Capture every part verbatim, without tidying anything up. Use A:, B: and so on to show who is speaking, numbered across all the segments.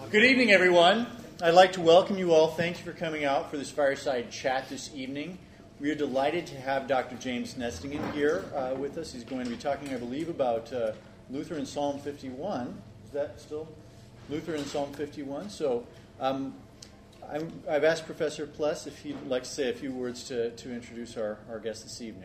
A: Good evening, everyone. I'd like to welcome you all. Thank you for coming out for this fireside chat this evening. We are delighted to have Doctor James Nestingen here uh, with us. He's going to be talking, I believe, about uh, Luther and Psalm fifty-one. Is that still Luther and Psalm fifty-one? So um, I'm, I've asked Professor Pless if he'd like to say a few words to, to introduce our, our guest this evening.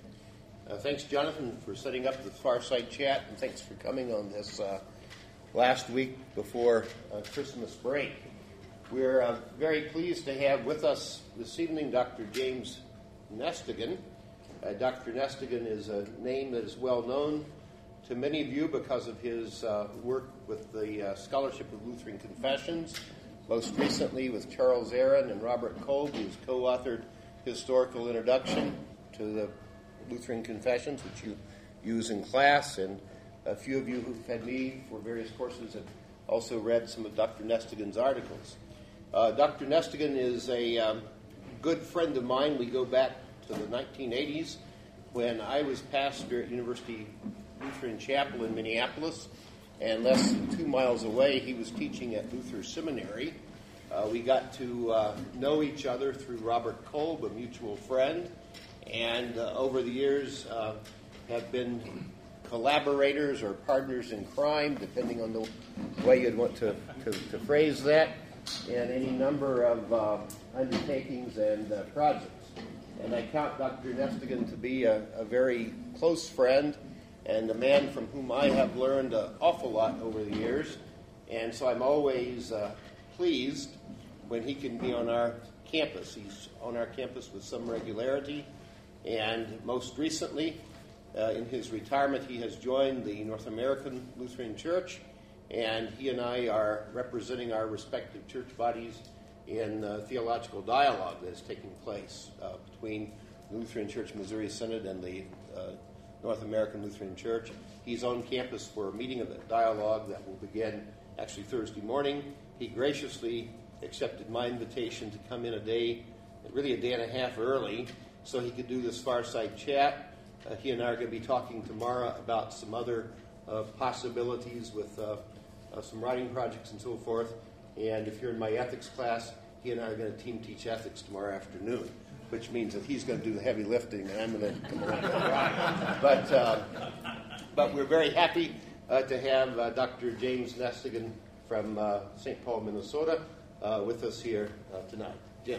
B: Uh, thanks, Jonathan, for setting up the fireside chat, and thanks for coming on this uh, last week before uh, Christmas break. We're uh, very pleased to have with us this evening Doctor James Nestingen. Uh, Doctor Nestingen is a name that is well known to many of you because of his uh, work with the uh, Scholarship of Lutheran Confessions, most recently with Charles Aaron and Robert Kolb, who's co-authored Historical Introduction to the Lutheran Confessions, which you use in class, and a few of you who've had me for various courses have also read some of Doctor Nestingen's articles. Uh, Doctor Nestingen is a um, good friend of mine. We go back to the nineteen eighties when I was pastor at University Lutheran Chapel in Minneapolis, and less than two miles away he was teaching at Luther Seminary. Uh, we got to uh, know each other through Robert Kolb, a mutual friend, and uh, over the years uh, have been collaborators or partners in crime, depending on the way you'd want to, to, to phrase that, in any number of uh, undertakings and uh, projects. And I count Doctor Nestingen to be a, a very close friend and a man from whom I have learned an awful lot over the years. And so I'm always uh, pleased when he can be on our campus. He's on our campus with some regularity. And most recently, uh, in his retirement, he has joined the North American Lutheran Church, and he and I are representing our respective church bodies in uh, theological dialogue that is taking place uh, between the Lutheran Church Missouri Synod and the uh, North American Lutheran Church. He's on campus for a meeting of that dialogue that will begin actually Thursday morning. He graciously accepted my invitation to come in a day, really a day and a half early, so he could do this fireside chat. Uh, he and I are going to be talking tomorrow about some other uh, possibilities with uh, uh, some writing projects and so forth. And if you're in my ethics class, he and I are going to team teach ethics tomorrow afternoon, which means that he's going to do the heavy lifting and I'm going to come along and ride. But, uh, but we're very happy uh, to have uh, Doctor James Nestingen from uh, Saint Paul, Minnesota, uh, with us here uh, tonight. Jim.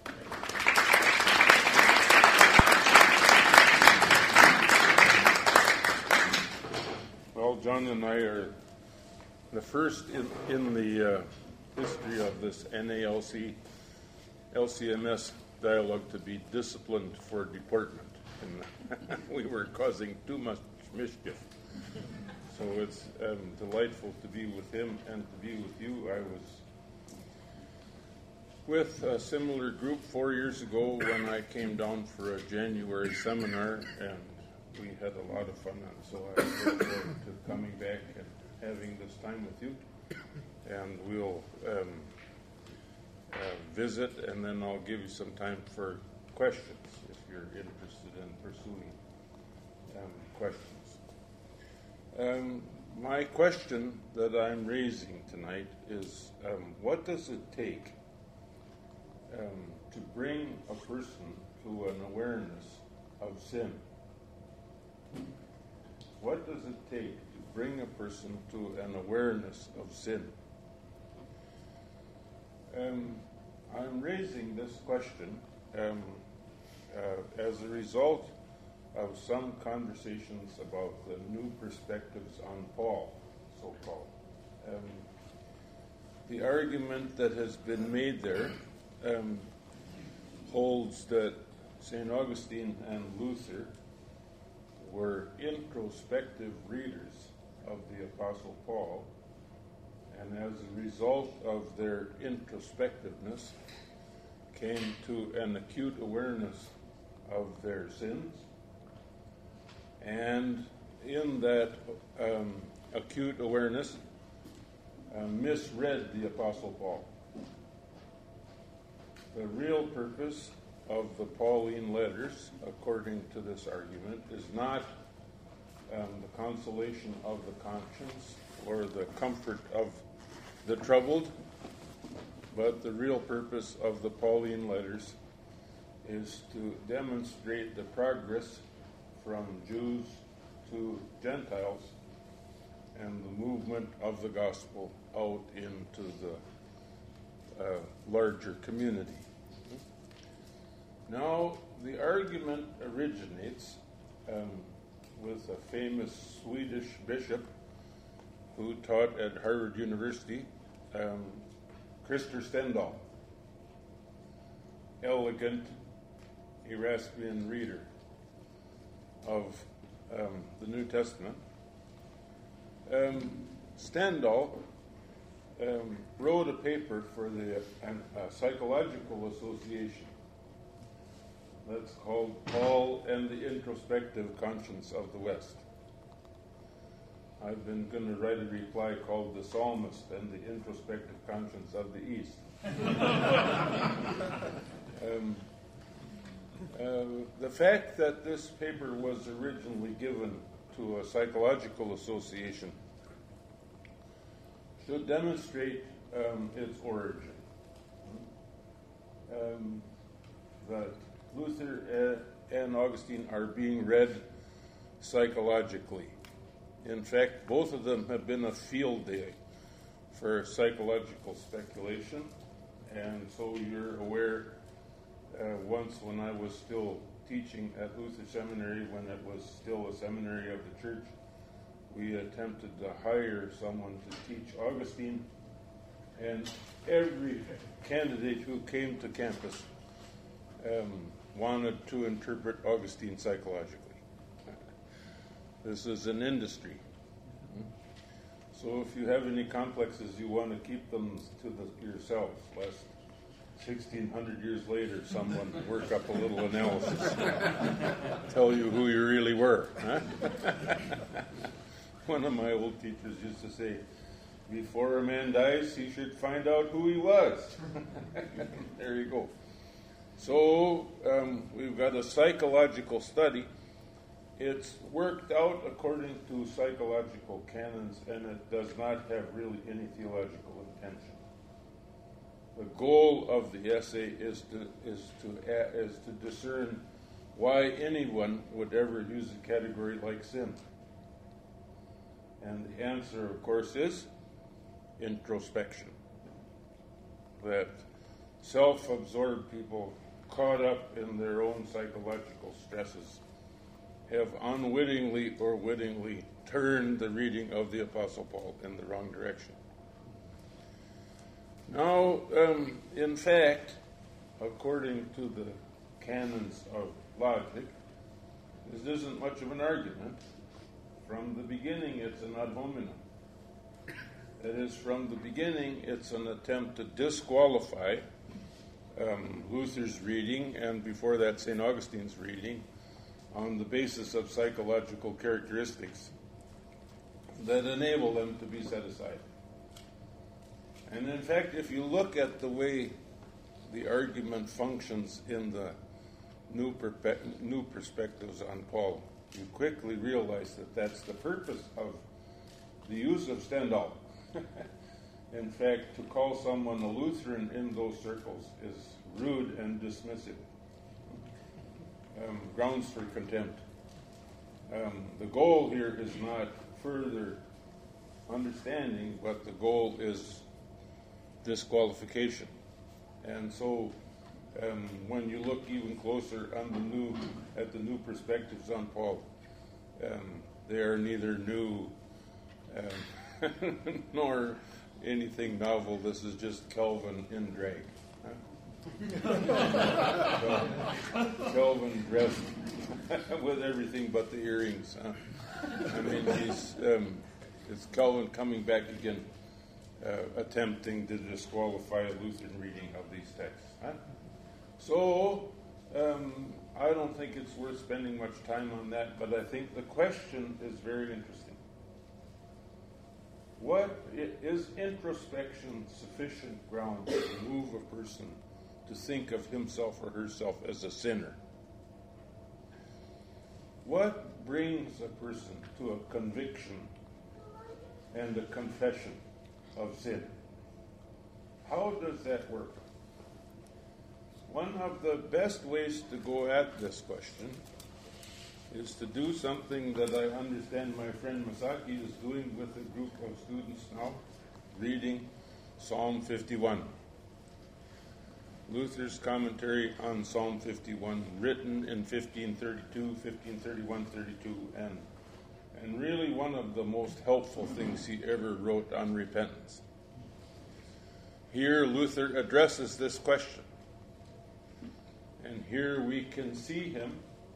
C: Well, John and I are the first in, in the uh, history of this N A L C, L C M S dialogue to be disciplined for deportment. And we were causing too much mischief. So it's um, delightful to be with him and to be with you. I was with a similar group four years ago when I came down for a January seminar, and we had a lot of fun, and so I look forward to coming back and having this time with you. And we'll um, uh, visit, and then I'll give you some time for questions if you're interested in pursuing um, questions. Um, my question that I'm raising tonight is, um, what does it take um, to bring a person to an awareness of sin? What does it take to bring a person to an awareness of sin? Um, I'm raising this question um, uh, as a result of some conversations about the new perspectives on Paul, so-called. Um, the argument that has been made there um, holds that Saint Augustine and Luther were introspective readers of the Apostle Paul, and as a result of their introspectiveness came to an acute awareness of their sins, and in that um, acute awareness uh, misread the Apostle Paul. The real purpose of the Pauline letters, according to this argument, is not um, the consolation of the conscience or the comfort of the troubled, but the real purpose of the Pauline letters is to demonstrate the progress from Jews to Gentiles and the movement of the gospel out into the uh, larger community. Now, the argument originates um, with a famous Swedish bishop who taught at Harvard University, um, Christer Stendahl, elegant Erastian reader of um, the New Testament. Um, Stendahl um, wrote a paper for the uh, Psychological Association that's called Paul and the Introspective Conscience of the West. I've been going to write a reply called The Psalmist and the Introspective Conscience of the East. um, uh, the fact that this paper was originally given to a psychological association should demonstrate um, its origin. Um, that Luther and Augustine are being read psychologically. In fact, both of them have been a field day for psychological speculation, and so you're aware, uh, once when I was still teaching at Luther Seminary, when it was still a seminary of the church, we attempted to hire someone to teach Augustine, and every candidate who came to campus um, wanted to interpret Augustine psychologically. This is an industry. So if you have any complexes, you want to keep them to the, yourselves, lest sixteen hundred years later someone work up a little analysis, tell you who you really were. Huh? One of my old teachers used to say, before a man dies, he should find out who he was. There you go. So um, we've got a psychological study. It's worked out according to psychological canons, and it does not have really any theological intention. The goal of the essay is to is to is to discern why anyone would ever use a category like sin. And the answer, of course, is introspection. That self-absorbed people caught up in their own psychological stresses have unwittingly or wittingly turned the reading of the Apostle Paul in the wrong direction. Now, um, in fact, according to the canons of logic, this isn't much of an argument. From the beginning, it's an ad hominem. That is, from the beginning, it's an attempt to disqualify um, Luther's reading, and before that, Saint Augustine's reading, on the basis of psychological characteristics that enable them to be set aside. And in fact, if you look at the way the argument functions in the new, perpe- new perspectives on Paul, you quickly realize that that's the purpose of the use of Stendahl. In fact, to call someone a Lutheran in those circles is rude and dismissive. Um, grounds for contempt. Um, the goal here is not further understanding, but the goal is disqualification. And so, um, when you look even closer on the new at the new perspectives on Paul, um, they are neither new um, nor anything novel. This is just Calvin in drag. So, Calvin dressed with everything but the earrings. Huh? I mean, he's um, it's Calvin coming back again, uh, attempting to disqualify a Lutheran reading of these texts. Huh? So, um, I don't think it's worth spending much time on that, but I think the question is very interesting. What is introspection sufficient ground to move a person to think of himself or herself as a sinner? What brings a person to a conviction and a confession of sin? how does that work? One of the best ways to go at this question is to do something that I understand my friend Masaki is doing with a group of students now, reading Psalm fifty-one. Luther's commentary on Psalm fifty-one, written in fifteen thirty-two, fifteen thirty-one, thirty-two, and, and really one of the most helpful things he ever wrote on repentance. Here Luther addresses this question. And here we can see him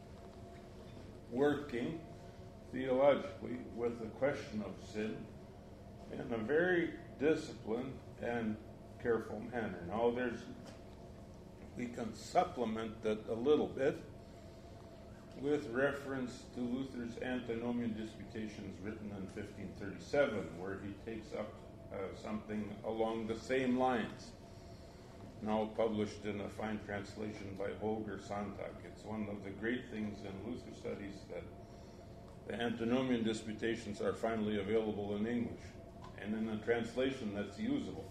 C: working theologically with the question of sin in a very disciplined and careful manner. Now, there's we can supplement that a little bit with reference to Luther's Antinomian Disputations written in fifteen thirty-seven, where he takes up uh, something along the same lines, now published in a fine translation by Holger Sonntag. It's one of the great things in Luther studies that the Antinomian Disputations are finally available in English, and in a translation that's usable.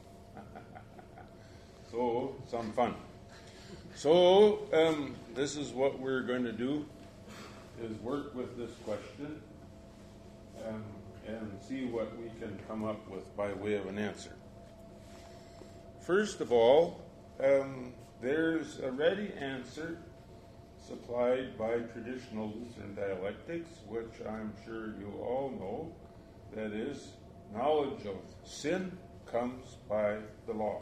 C: So, some fun. So, um, this is what we're going to do, is work with this question um, and see what we can come up with by way of an answer. First of all, um, there's a ready answer supplied by traditional Lutheran dialectics, which I'm sure you all know. That is, knowledge of sin comes by the law.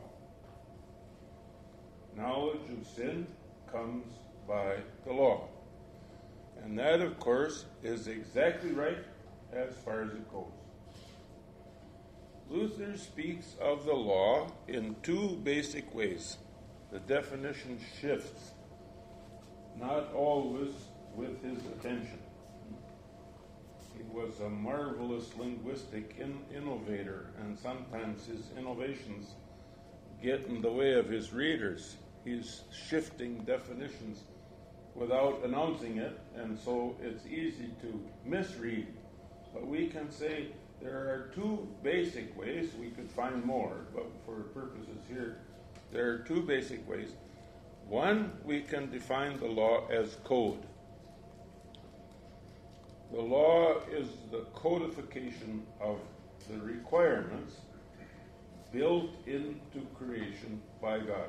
C: Knowledge of sin comes by the law. And that, of course, is exactly right as far as it goes. Luther speaks of the law in two basic ways. The definition shifts, not always with his attention. He was a marvelous linguistic in- innovator, and sometimes his innovations get in the way of his readers. He's shifting definitions without announcing it, and so it's easy to misread. But we can say there are two basic ways. We could find more, but for purposes here, there are two basic ways. One, we can define the law as code. The law is the codification of the requirements built into creation by God.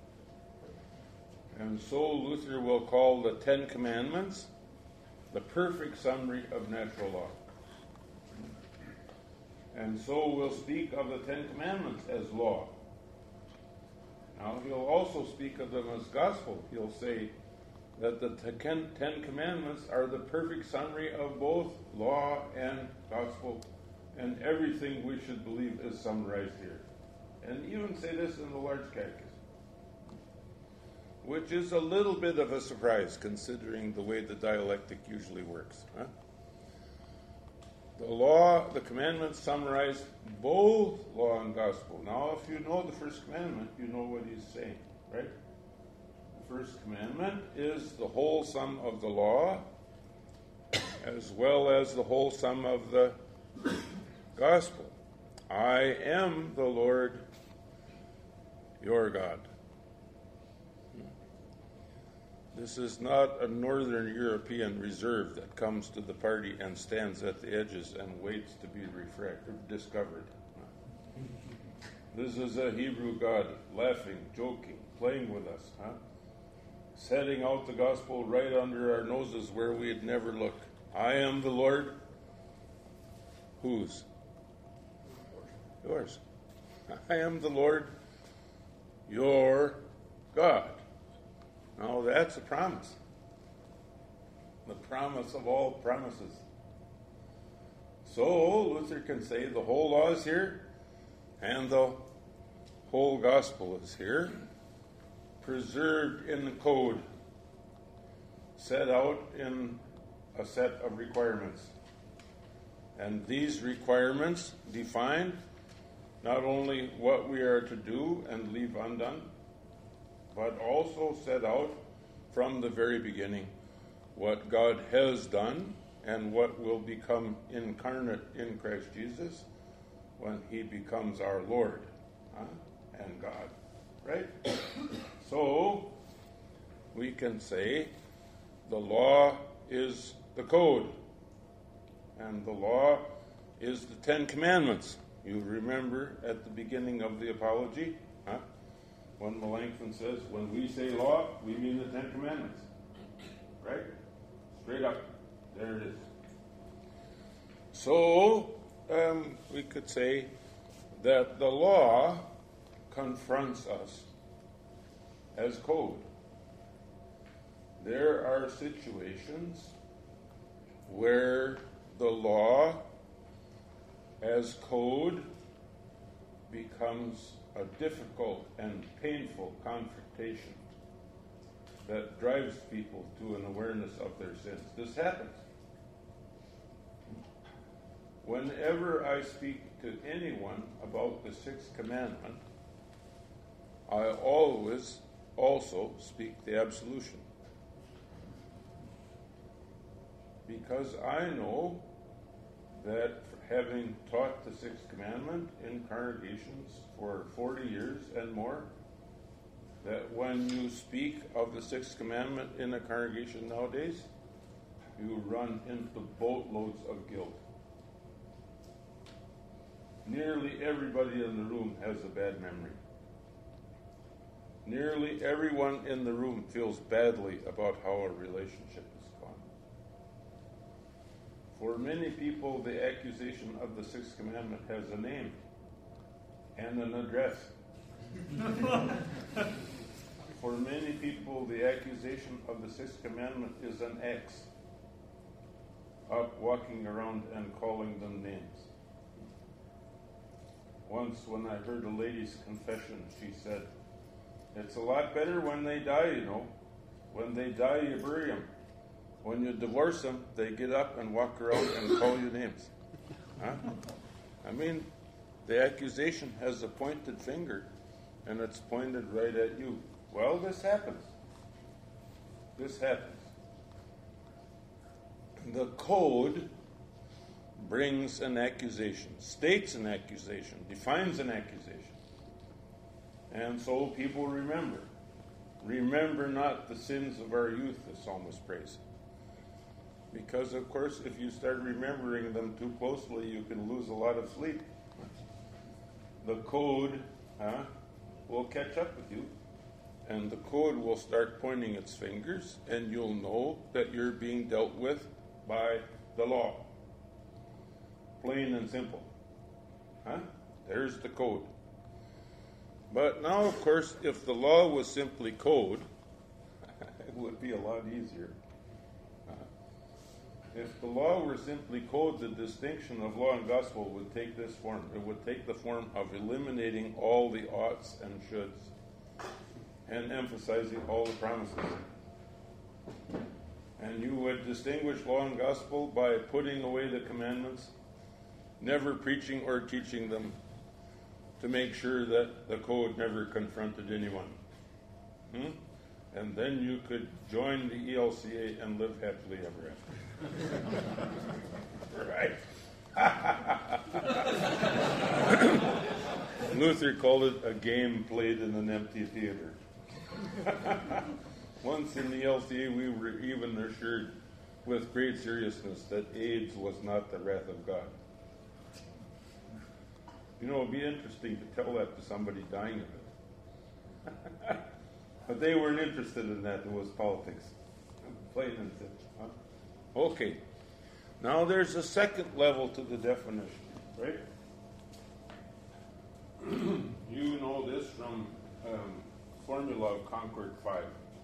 C: And so Luther will call the Ten Commandments the perfect summary of natural law. And so we'll speak of the Ten Commandments as law. Now he'll also speak of them as gospel. He'll say that the Ten Commandments are the perfect summary of both law and gospel, and everything we should believe is summarized here. And even say this in the Large Catechism, which is a little bit of a surprise considering the way the dialectic usually works. Huh? The law, the commandments summarize both law and gospel. Now, if you know the first commandment, you know what he's saying, right? The first commandment is the whole sum of the law, as well as the whole sum of the gospel. I am the Lord your God. This is not a Northern European reserve that comes to the party and stands at the edges and waits to be refracted, discovered. This is a Hebrew God laughing, joking, playing with us, huh? Setting out the gospel right under our noses where we'd never look. I am the Lord. Whose? Yours. I am the Lord, your God. Now that's a promise. The promise of all promises. So Luther can say the whole law is here and the whole gospel is here, preserved in the code, set out in a set of requirements. And these requirements define not only what we are to do and leave undone, but also set out from the very beginning what God has done and what will become incarnate in Christ Jesus when he becomes our Lord, huh? And God. right? So we can say the law is the code, and the law is the Ten Commandments. You remember at the beginning of the apology, huh? When Melanchthon says, when we say law, we mean the Ten Commandments. Right? Straight up. There it is. So, um, we could say that the law confronts us as code. There are situations where the law as code becomes a difficult and painful confrontation that drives people to an awareness of their sins. This happens. Whenever I speak to anyone about the Sixth Commandment, I always also speak the absolution. Because I know that having taught the Sixth Commandment in congregations for forty years and more, that when you speak of the Sixth Commandment in a congregation nowadays, you run into boatloads of guilt. Nearly everybody in the room has a bad memory. Nearly everyone in the room feels badly about how a relationship has gone. For many people, the accusation of the Sixth Commandment has a name and an address. For many people, the accusation of the Sixth Commandment is an X, up walking around and calling them names. Once, when I heard a lady's confession, she said, "It's a lot better when they die, you know. When they die, you bury them. When you divorce them, they get up and walk around and call you names." Huh? I mean, the accusation has a pointed finger, and it's pointed right at you. Well, this happens. This happens. The code brings an accusation, states an accusation, defines an accusation. And so people remember. Remember not the sins of our youth, the psalmist prays. Because, of course, if you start remembering them too closely, you can lose a lot of sleep. The code huh, will catch up with you, and the code will start pointing its fingers, and you'll know that you're being dealt with by the law. Plain and simple. Huh? There's the code. But now, of course, if the law was simply code, it would be a lot easier. Uh, if the law were simply code, the distinction of law and gospel would take this form. It would take the form of eliminating all the oughts and shoulds and emphasizing all the promises. And you would distinguish law and gospel by putting away the commandments, never preaching or teaching them, to make sure that the code never confronted anyone. Hmm? And then you could join the E L C A and live happily ever after. Right? Luther called it a game played in an empty theater. Once in the E L C A, we were even assured with great seriousness that AIDS was not the wrath of God. You know, it would be interesting to tell that to somebody dying of it. But they weren't interested in that. It was politics. Plain and simple. Huh? Okay. Now there's a second level to the definition, right? You know this from um, Formula of Concord five.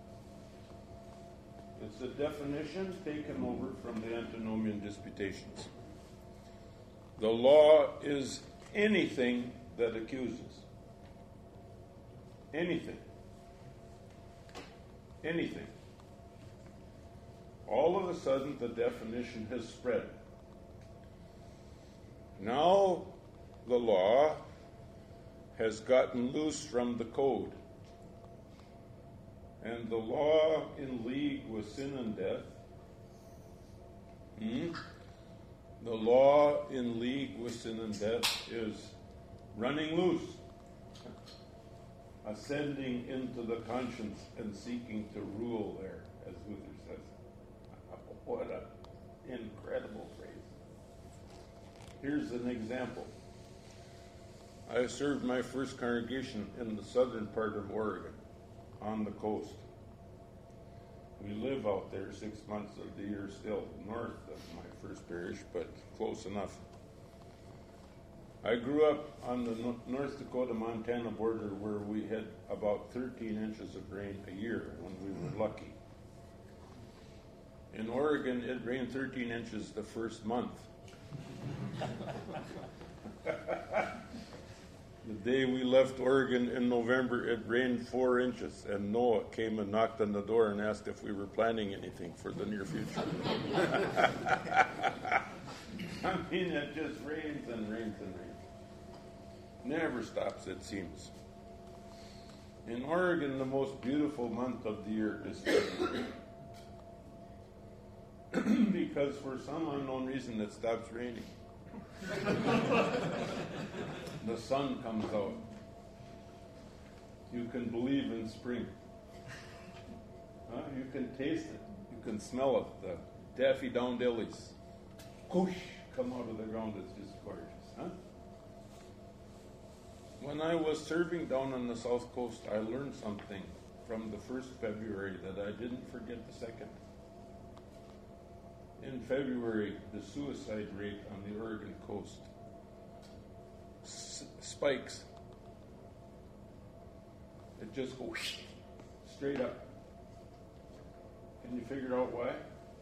C: It's a definition taken over from the Antinomian Disputations. The law is anything that accuses. Anything. Anything. All of a sudden, the definition has spread. Now, the law has gotten loose from the code. And the law in league with sin and death. Hmm? The law in league with sin and death is running loose. ascending into the conscience and seeking to rule there, as Luther says. What an incredible phrase. Here's an example. I served my first congregation in the southern part of Oregon, on the coast. We live out there six months of the year still, north of my first parish, but close enough. I grew up on the North Dakota-Montana border where we had about thirteen inches of rain a year when we were lucky. In Oregon, it rained thirteen inches the first month. The day we left Oregon in November, it rained four inches, and Noah came and knocked on the door and asked if we were planning anything for the near future. I mean, it just rains and rains and rains. Never stops, it seems. In Oregon, the most beautiful month of the year is February. Because for some unknown reason, it stops raining. The sun comes out. You can believe in spring. Huh? You can taste it. You can smell it. The daffodillies, whoosh, come out of the ground. It's just gorgeous. Huh? When I was serving down on the south coast, I learned something from the first February that I didn't forget the second. In February, the suicide rate on the Oregon coast s- spikes. It just goes straight up. Can you figure out why?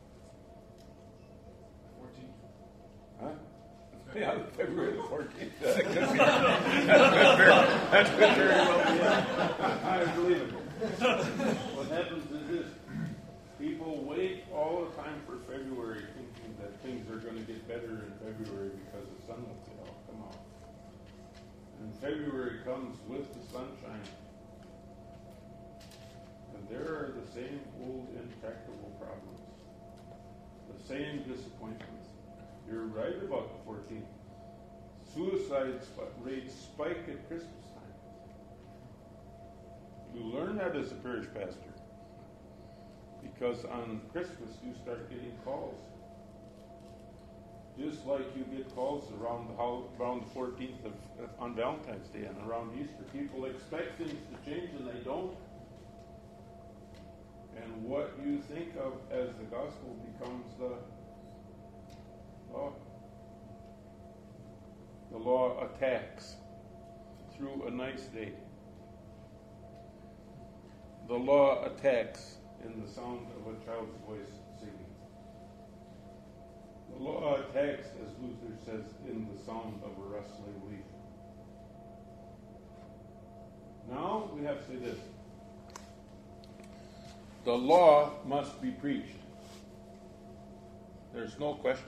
D: fourteenth.
C: Huh? Yeah, February the fourteenth. That could be. That could very, that could very well be it. I believe it. What happens is this. People wait all the time for February thinking that things are going to get better in February because the sun will say, oh, come on. And February comes with the sunshine. And there are the same old intractable problems. The same disappointments. You're right about the fourteenth. Suicide sp- rates spike at Christmas time. You learn that as a parish pastor. Because on Christmas you start getting calls. Just like you get calls around the hol- around the fourteenth of uh, on Valentine's Day and around Easter. People expect things to change and they don't. And what you think of as the gospel becomes the law. The law attacks through a nice day. The law attacks in the sound of a child's voice singing. The law attacks, as Luther says, in the sound of a rustling leaf. Now we have to say this. The law must be preached. There's no question.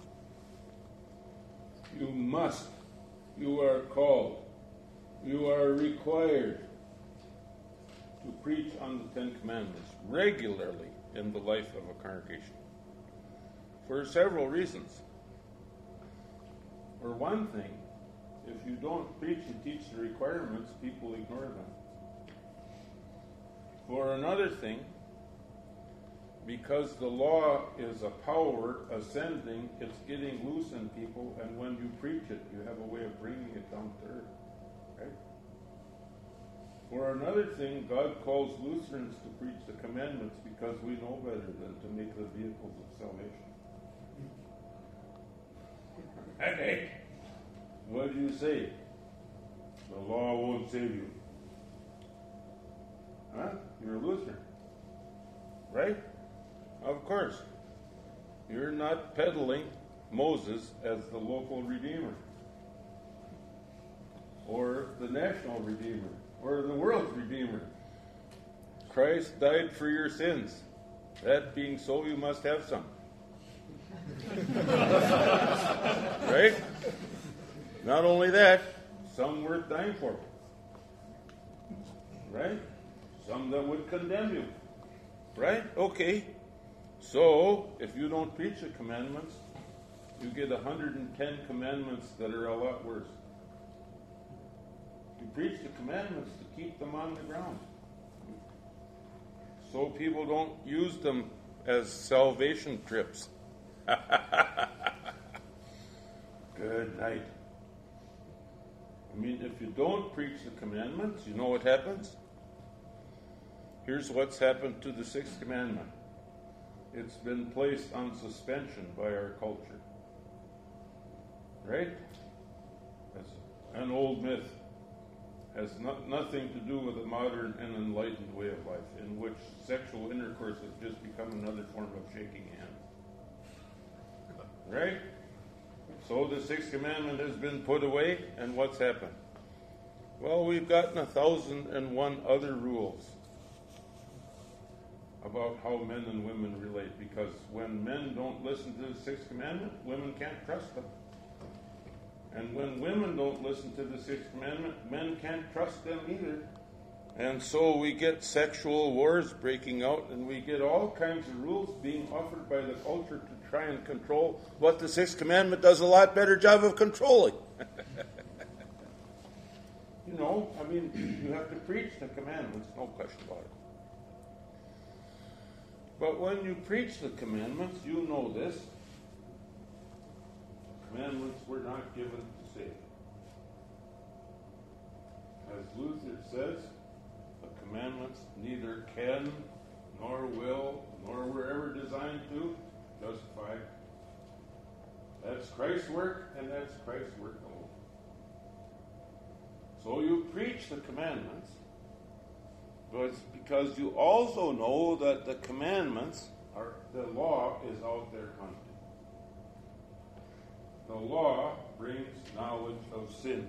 C: You must. You are called. You are required to preach on the Ten Commandments regularly in the life of a congregation. For several reasons. For one thing, if you don't preach and teach the requirements, people ignore them. For another thing, because the law is a power ascending, it's getting loose in people, and when you preach it, you have a way of bringing it down to earth. Right? For another thing, God calls Lutherans to preach the commandments because we know better than to make the vehicles of salvation. Hey, what do you say? The law won't save you. Huh? You're a Lutheran. Right? Of course. You're not peddling Moses as the local redeemer, or the national redeemer, or the world's redeemer. Christ died for your sins. That being so, you must have some. Right? Not only that, some worth dying for. Right? Some that would condemn you. Right? Okay. So, if you don't preach the commandments, you get one hundred ten commandments that are a lot worse. You preach the commandments to keep them on the ground, so people don't use them as salvation trips. Good night. I mean, if you don't preach the commandments, you know what happens? Here's what's happened to the sixth commandment. It's been placed on suspension by our culture. Right? That's an old myth. Has not, nothing to do with a modern and enlightened way of life, in which sexual intercourse has just become another form of shaking hands. Right? So the sixth commandment has been put away, and what's happened? Well, we've gotten a thousand and one other rules about how men and women relate, because when men don't listen to the sixth commandment, women can't trust them. And when women don't listen to the sixth commandment, men can't trust them either. And so we get sexual wars breaking out, and we get all kinds of rules being offered by the culture to try and control what the sixth commandment does a lot better job of controlling. You know, I mean, you have to preach the commandments, no question about it. But when you preach the commandments, you know this. Commandments were not given to save. As Luther says, the commandments neither can, nor will, nor were ever designed to justify. That's Christ's work, and that's Christ's work alone. So you preach the commandments, but it's because you also know that the commandments are, the law is out there hunting. The law brings knowledge of sin.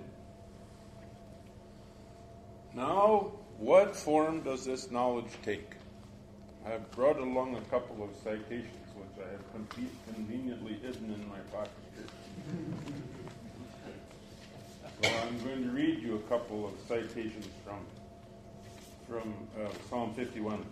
C: Now, what form does this knowledge take? I've brought along a couple of citations, which I have con- conveniently hidden in my pocket here. So I'm going to read you a couple of citations from, from uh, Psalm fifty-one.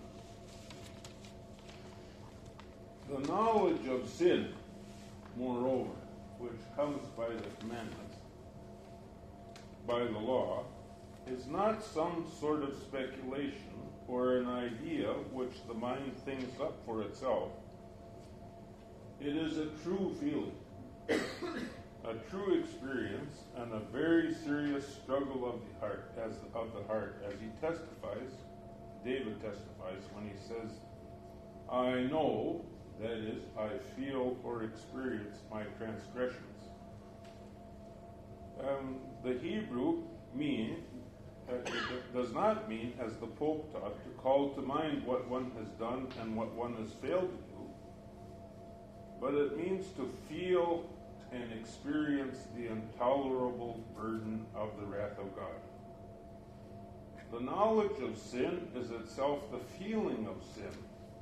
C: The knowledge of sin, moreover, which comes by the commandments, by the law, is not some sort of speculation or an idea which the mind thinks up for itself. It is a true feeling, a true experience, and a very serious struggle of the heart, as of the heart, as he testifies, David testifies when he says, I know, that is, I feel or experience my transgressions. Um, the Hebrew mean uh, it does not mean, as the Pope taught, to call to mind what one has done and what one has failed to do, but it means to feel and experience the intolerable burden of the wrath of God. The knowledge of sin is itself the feeling of sin.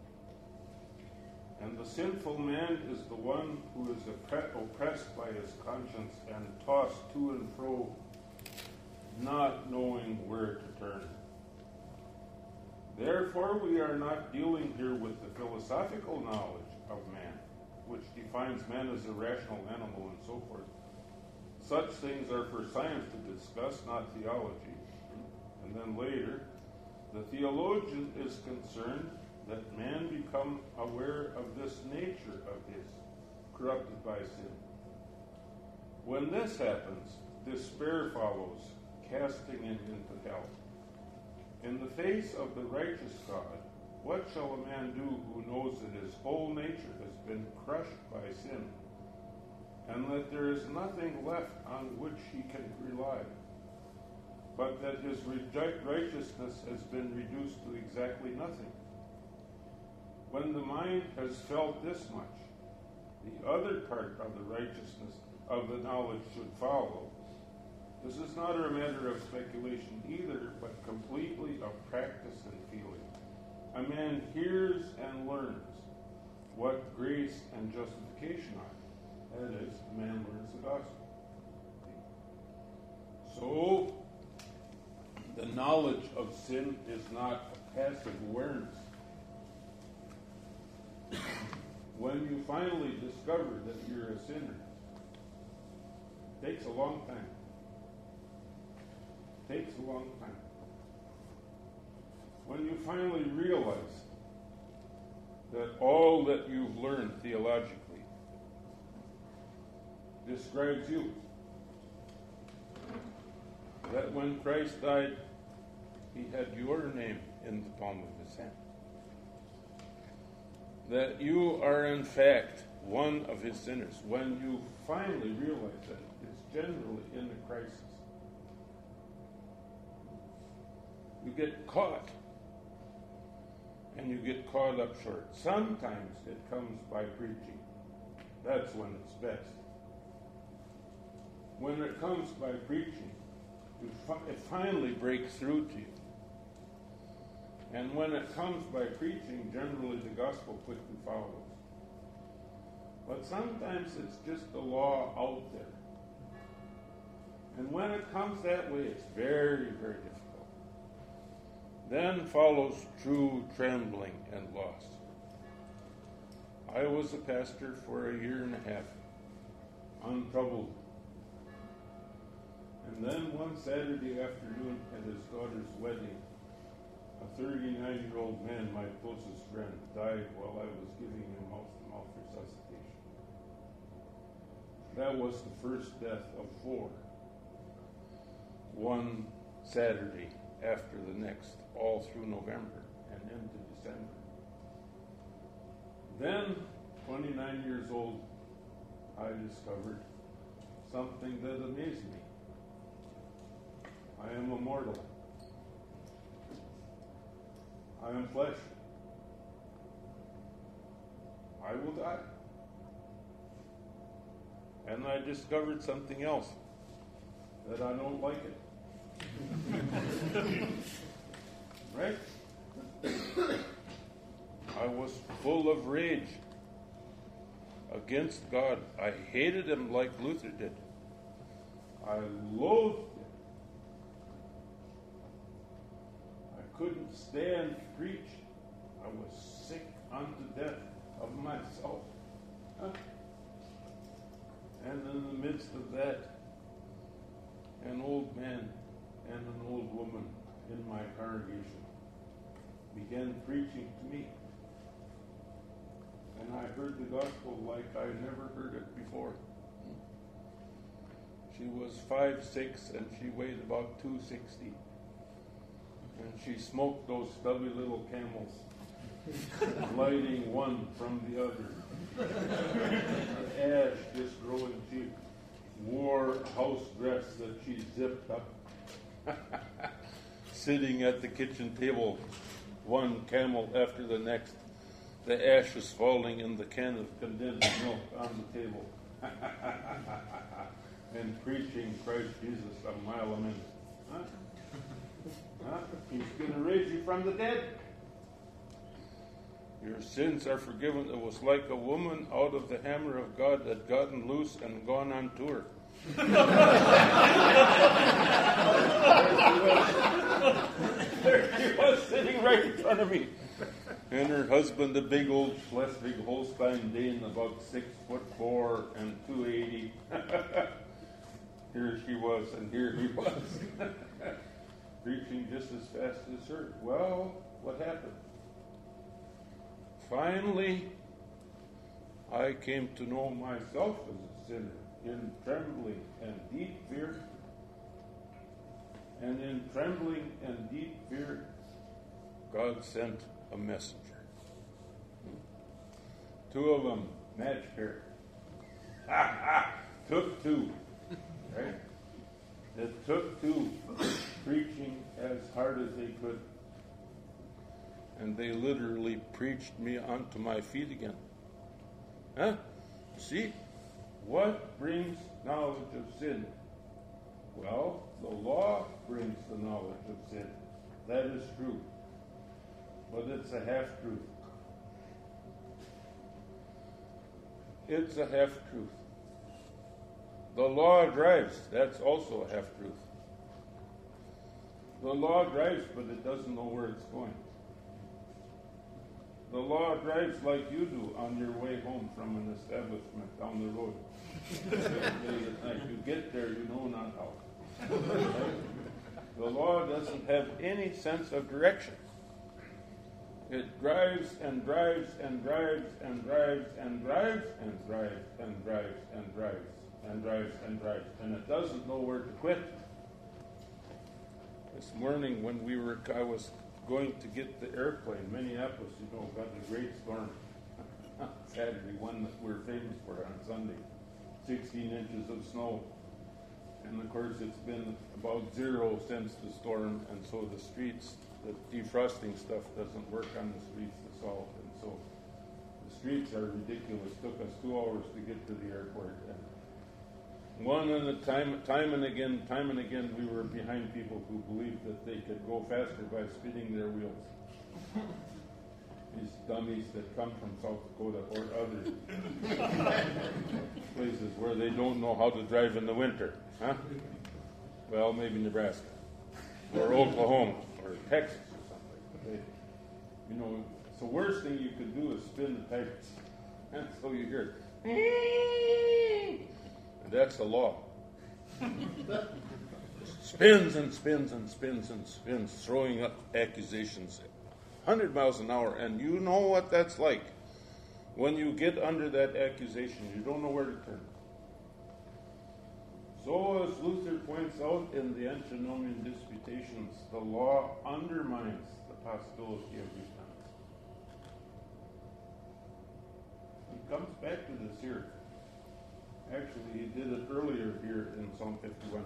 C: And the sinful man is the one who is oppressed by his conscience and tossed to and fro, not knowing where to turn. Therefore, we are not dealing here with the philosophical knowledge of man, which defines man as a rational animal and so forth. Such things are for science to discuss, not theology. And then later, the theologian is concerned that man become aware of this nature of his, corrupted by sin. When this happens, despair follows, casting him into hell. In the face of the righteous God, what shall a man do who knows that his whole nature has been crushed by sin, and that there is nothing left on which he can rely, but that his righteousness has been reduced to exactly nothing? When the mind has felt this much, the other part of the righteousness of the knowledge should follow. This is not a matter of speculation either, but completely of practice and feeling. A man hears and learns what grace and justification are. That is, a man learns the gospel. So, the knowledge of sin is not a passive awareness. When you finally discover that you're a sinner, it takes a long time. takes a long time. When you finally realize that all that you've learned theologically describes you, that when Christ died, he had your name in the palm of his hand, that you are in fact one of his sinners. When you finally realize that, it's generally in a crisis. You get caught, and you get caught up short. Sometimes it comes by preaching. That's when it's best. When it comes by preaching, you fi- it finally breaks through to you. And when it comes by preaching, generally the gospel quickly follows. But sometimes it's just the law out there. And when it comes that way, it's very, very difficult. Then follows true trembling and loss. I was a pastor for a year and a half, untroubled. And then one Saturday afternoon at his daughter's wedding, a thirty-nine-year-old man, my closest friend, died while I was giving him mouth-to-mouth resuscitation. That was the first death of four. One Saturday after the next, all through November and into December. Then, twenty-nine years old, I discovered something that amazed me. I am a mortal. I am flesh. I will die. And I discovered something else, that I don't like it. Right? I was full of rage against God. I hated him like Luther did. I loathed him. I couldn't stand to preach. I was sick unto death of myself. Huh? And in the midst of that, an old man and an old woman in my congregation began preaching to me. And I heard the gospel like I never heard it before. She was five six and she weighed about two sixty. And she smoked those stubby little Camels, lighting one from the other. Ash just growing cheap. Wore a house dress that she zipped up. Sitting at the kitchen table, one Camel after the next. The ash was falling in the can of condensed milk on the table. And preaching Christ Jesus a mile a minute. Huh? Huh? He's going to raise you from the dead. Your sins are forgiven. It was like a woman out of the hammer of God that gotten loose and gone on tour. There she was, sitting right in front of me. And her husband, a big old Schleswig Holstein Dane, about six foot four and two eighty. Here she was, and here he was, preaching just as fast as her. Well, what happened? Finally, I came to know myself as a sinner in trembling and deep fear. And in trembling and deep fear, God sent a messenger. Two of them, match pair. Ha ha! Took two. Right? It took two preaching as hard as they could. And they literally preached me onto my feet again. Huh? See? What brings knowledge of sin? Well, the law brings the knowledge of sin. That is true. But it's a half-truth. It's a half-truth. The law drives. That's also a half-truth. The law drives, but it doesn't know where it's going. The law drives like you do on your way home from an establishment down the road. Late at night. You get there, you know not how. Right? The law doesn't have any sense of direction. It drives and drives and drives and drives and drives and drives and drives and drives and drives and drives, and it doesn't know where to quit. This morning when we were, I was going to get the airplane, Minneapolis, you know, got a great storm. Saturday, one that we're famous for on Sunday. sixteen inches of snow. And of course it's been about zero since the storm, and so the streets, the defrosting stuff doesn't work on the streets, the salt, and so the streets are ridiculous. Took us two hours to get to the airport. And one and a time, time and again, time and again, we were behind people who believed that they could go faster by spinning their wheels. These dummies that come from South Dakota or other places where they don't know how to drive in the winter. Huh? Well, maybe Nebraska or Oklahoma or Texas or something. But they, you know, it's the worst thing you could do is spin the tires. And so you hear it. And that's the law. Spins and spins and spins and spins, throwing up accusations one hundred miles an hour, and you know what that's like. When you get under that accusation, you don't know where to turn. So, as Luther points out in the Antinomian Disputations, the law undermines the possibility of repentance. He comes back to this here. Actually, he did it earlier here in Psalm fifty-one.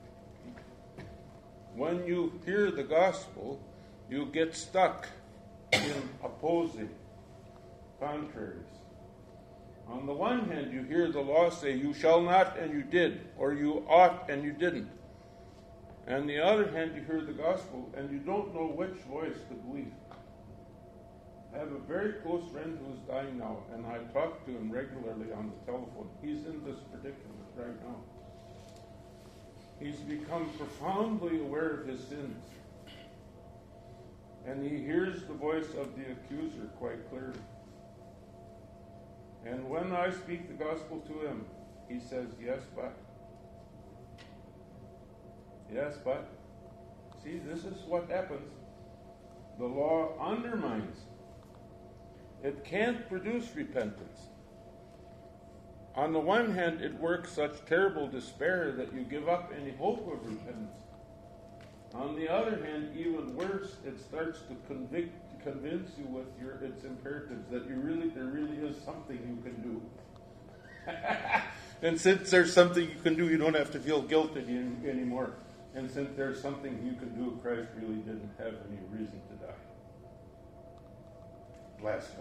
C: When you hear the gospel, you get stuck in opposing contraries. On the one hand, you hear the law say, you shall not, and you did, or you ought, and you didn't. On the other hand, you hear the gospel, and you don't know which voice to believe. I have a very close friend who is dying now, and I talk to him regularly on the telephone. He's in this predicament right now. He's become profoundly aware of his sins. And he hears the voice of the accuser quite clearly. And when I speak the gospel to him, he says, yes, but. Yes, but. See, this is what happens. The law undermines. It can't produce repentance. On the one hand, it works such terrible despair that you give up any hope of repentance. On the other hand, even worse, it starts to convict, convince you with your its imperatives that you really there really is something you can do. And since there's something you can do, you don't have to feel guilty any, anymore. And since there's something you can do, Christ really didn't have any reason to die. Blasphemy.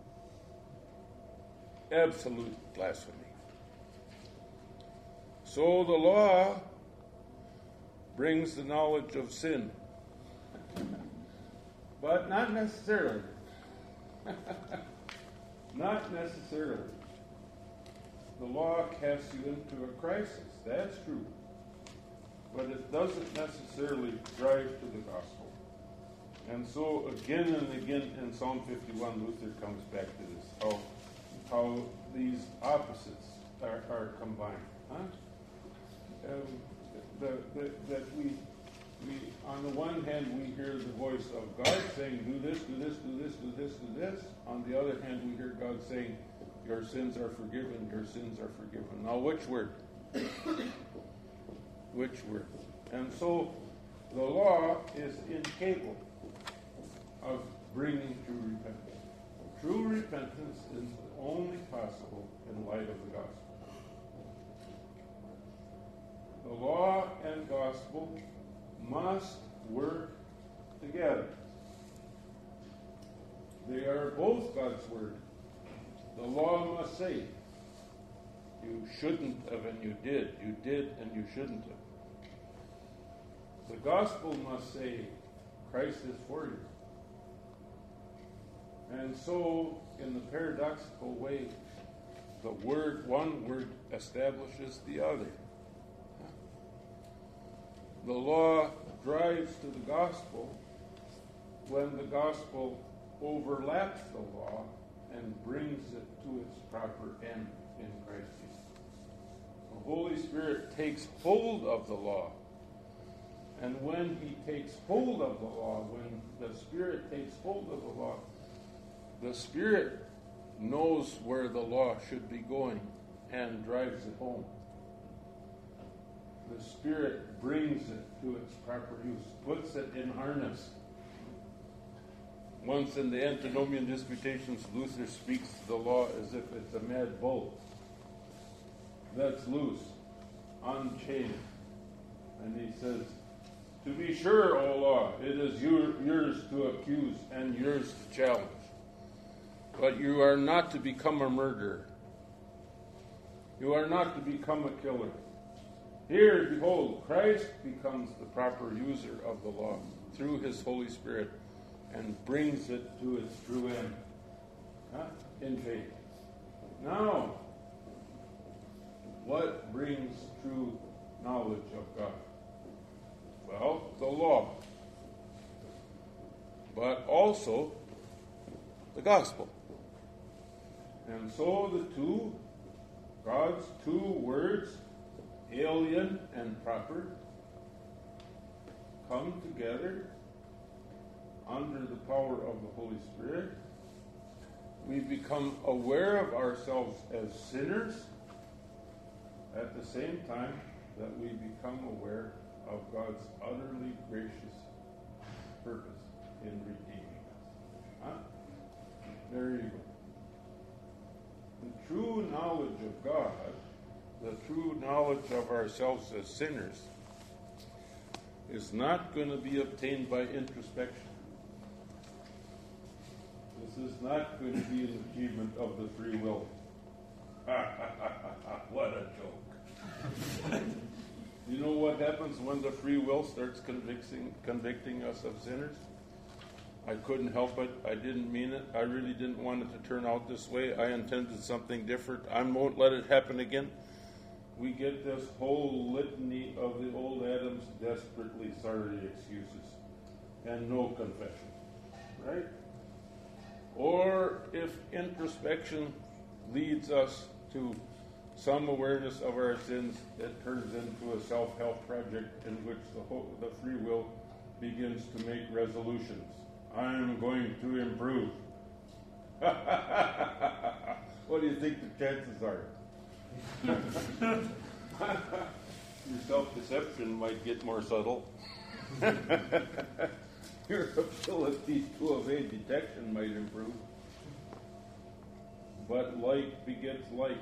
C: Absolute blasphemy. So the law brings the knowledge of sin. But not necessarily. Not necessarily. The law casts you into a crisis. That's true. But it doesn't necessarily drive to the gospel. And so again and again in Psalm fifty-one, Luther comes back to this, how, how these opposites are, are combined. Huh? Um, the, the, that we, we, on the one hand, we hear the voice of God saying, do this, do this, do this, do this, do this. On the other hand, we hear God saying, your sins are forgiven, your sins are forgiven. Now, which word? Which word? And so, the law is incapable of bringing true repentance. True repentance is only possible in light of the gospel. The law and gospel must work together. They are both God's word. The law must say, you shouldn't have and you did. You did and you shouldn't have. The gospel must say, Christ is for you. And so, in the paradoxical way, the word, one word establishes the other. The law drives to the gospel when the gospel overlaps the law and brings it to its proper end in Christ Jesus. The Holy Spirit takes hold of the law And when he takes hold of the law, when the Spirit takes hold of the law, the Spirit knows where the law should be going and drives it home. The Spirit brings it to its proper use, puts it in harness. Once in the Antinomian Disputations, Luther speaks the law as if it's a mad bull that's loose, unchained. And he says, to be sure, O law, it is your, yours to accuse and yours to challenge. But you are not to become a murderer. You are not to become a killer. Here, behold, Christ becomes the proper user of the law through his Holy Spirit and brings it to its true end, huh? In faith. Now, what brings true knowledge of God? Well, the law, but also the gospel. And so the two, God's two words, alien and proper, come together under the power of the Holy Spirit. We become aware of ourselves as sinners at the same time that we become aware of God's utterly gracious purpose in redeeming us. Huh? There you go. The true knowledge of God, the true knowledge of ourselves as sinners, is not going to be obtained by introspection. This is not going to be an achievement of the free will. What a joke. You know what happens when the free will starts convicting, convicting us of sinners? I couldn't help it. I didn't mean it. I really didn't want it to turn out this way. I intended something different. I won't let it happen again. We get this whole litany of the old Adam's desperately sorry excuses and no confession, right? Or if introspection leads us to some awareness of our sins, it turns into a self-help project in which the, whole, the free will begins to make resolutions. I'm going to improve. What do you think the chances are? Your self-deception might get more subtle. Your ability to evade detection might improve. But like begets like.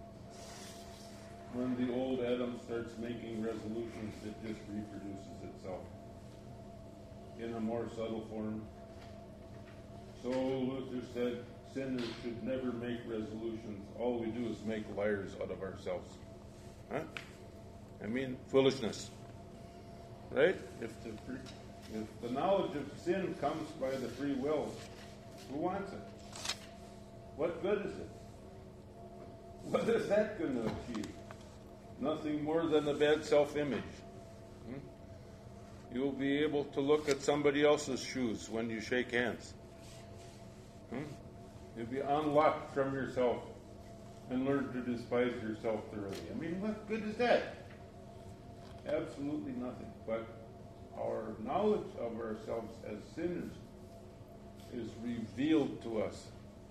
C: When the old Adam starts making resolutions, it just reproduces itself in a more subtle form. So Luther said, sinners should never make resolutions. All we do is make liars out of ourselves. Huh? I mean, foolishness. Right? If the, free, if the knowledge of sin comes by the free will, who wants it? What good is it? What is that going to achieve? Nothing more than a bad self-image. Hmm? You'll be able to look at somebody else's shoes when you shake hands. Hmm? You'll be unlocked from yourself and learn to despise yourself thoroughly. I mean, what good is that? Absolutely nothing. But our knowledge of ourselves as sinners is revealed to us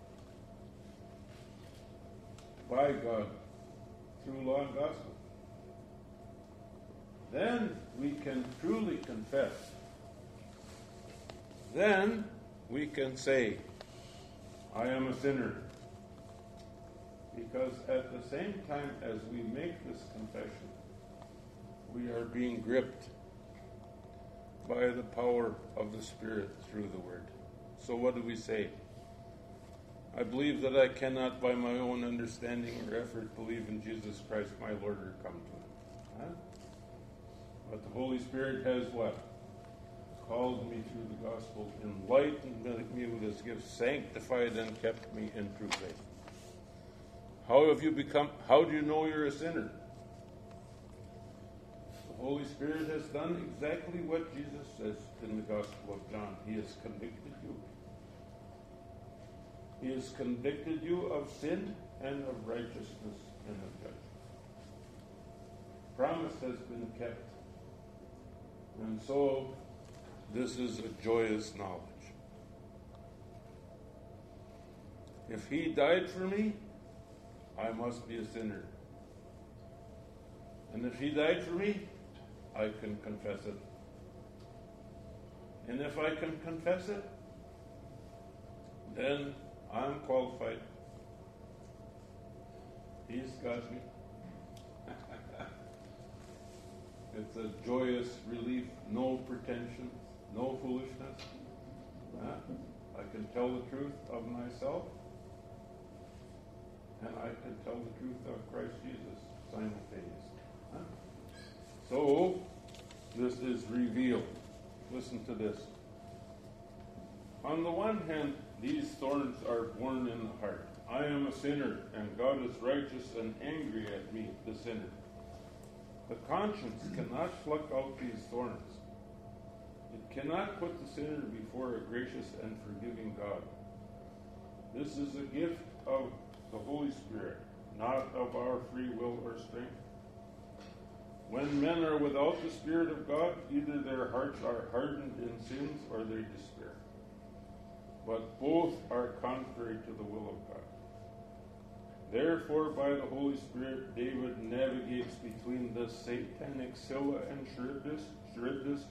C: by God through law and gospel. Then we can truly confess. Then we can say, I am a sinner. Because at the same time as we make this confession, we are being gripped by the power of the Spirit through the Word. So what do we say? I believe that I cannot by my own understanding or effort believe in Jesus Christ my Lord or come to Him. Huh? But the Holy Spirit has what? Called me through the gospel, enlightened me with His gifts, sanctified and kept me in true faith. How have you become, how do you know you're a sinner? The Holy Spirit has done exactly what Jesus says in the Gospel of John. He has convicted you. He has convicted you of sin and of righteousness and of judgment. Promise has been kept. And so, this is a joyous knowledge. If he died for me, I must be a sinner. And if he died for me, I can confess it. And if I can confess it, then I'm qualified. He's got me. It's a joyous relief, no pretension, no foolishness. Uh, I can tell the truth of myself, and I can tell the truth of Christ Jesus simultaneously. Huh? So, this is revealed. Listen to this. On the one hand, these thorns are born in the heart. I am a sinner, and God is righteous and angry at me, the sinner. The conscience cannot pluck out these thorns. It cannot put the sinner before a gracious and forgiving God. This is a gift of the Holy Spirit, not of our free will or strength. When men are without the Spirit of God, either their hearts are hardened in sins or they despair. But both are contrary to the will of God. Therefore, by the Holy Spirit, David navigates between the satanic Scylla and Charybdis, Charybdis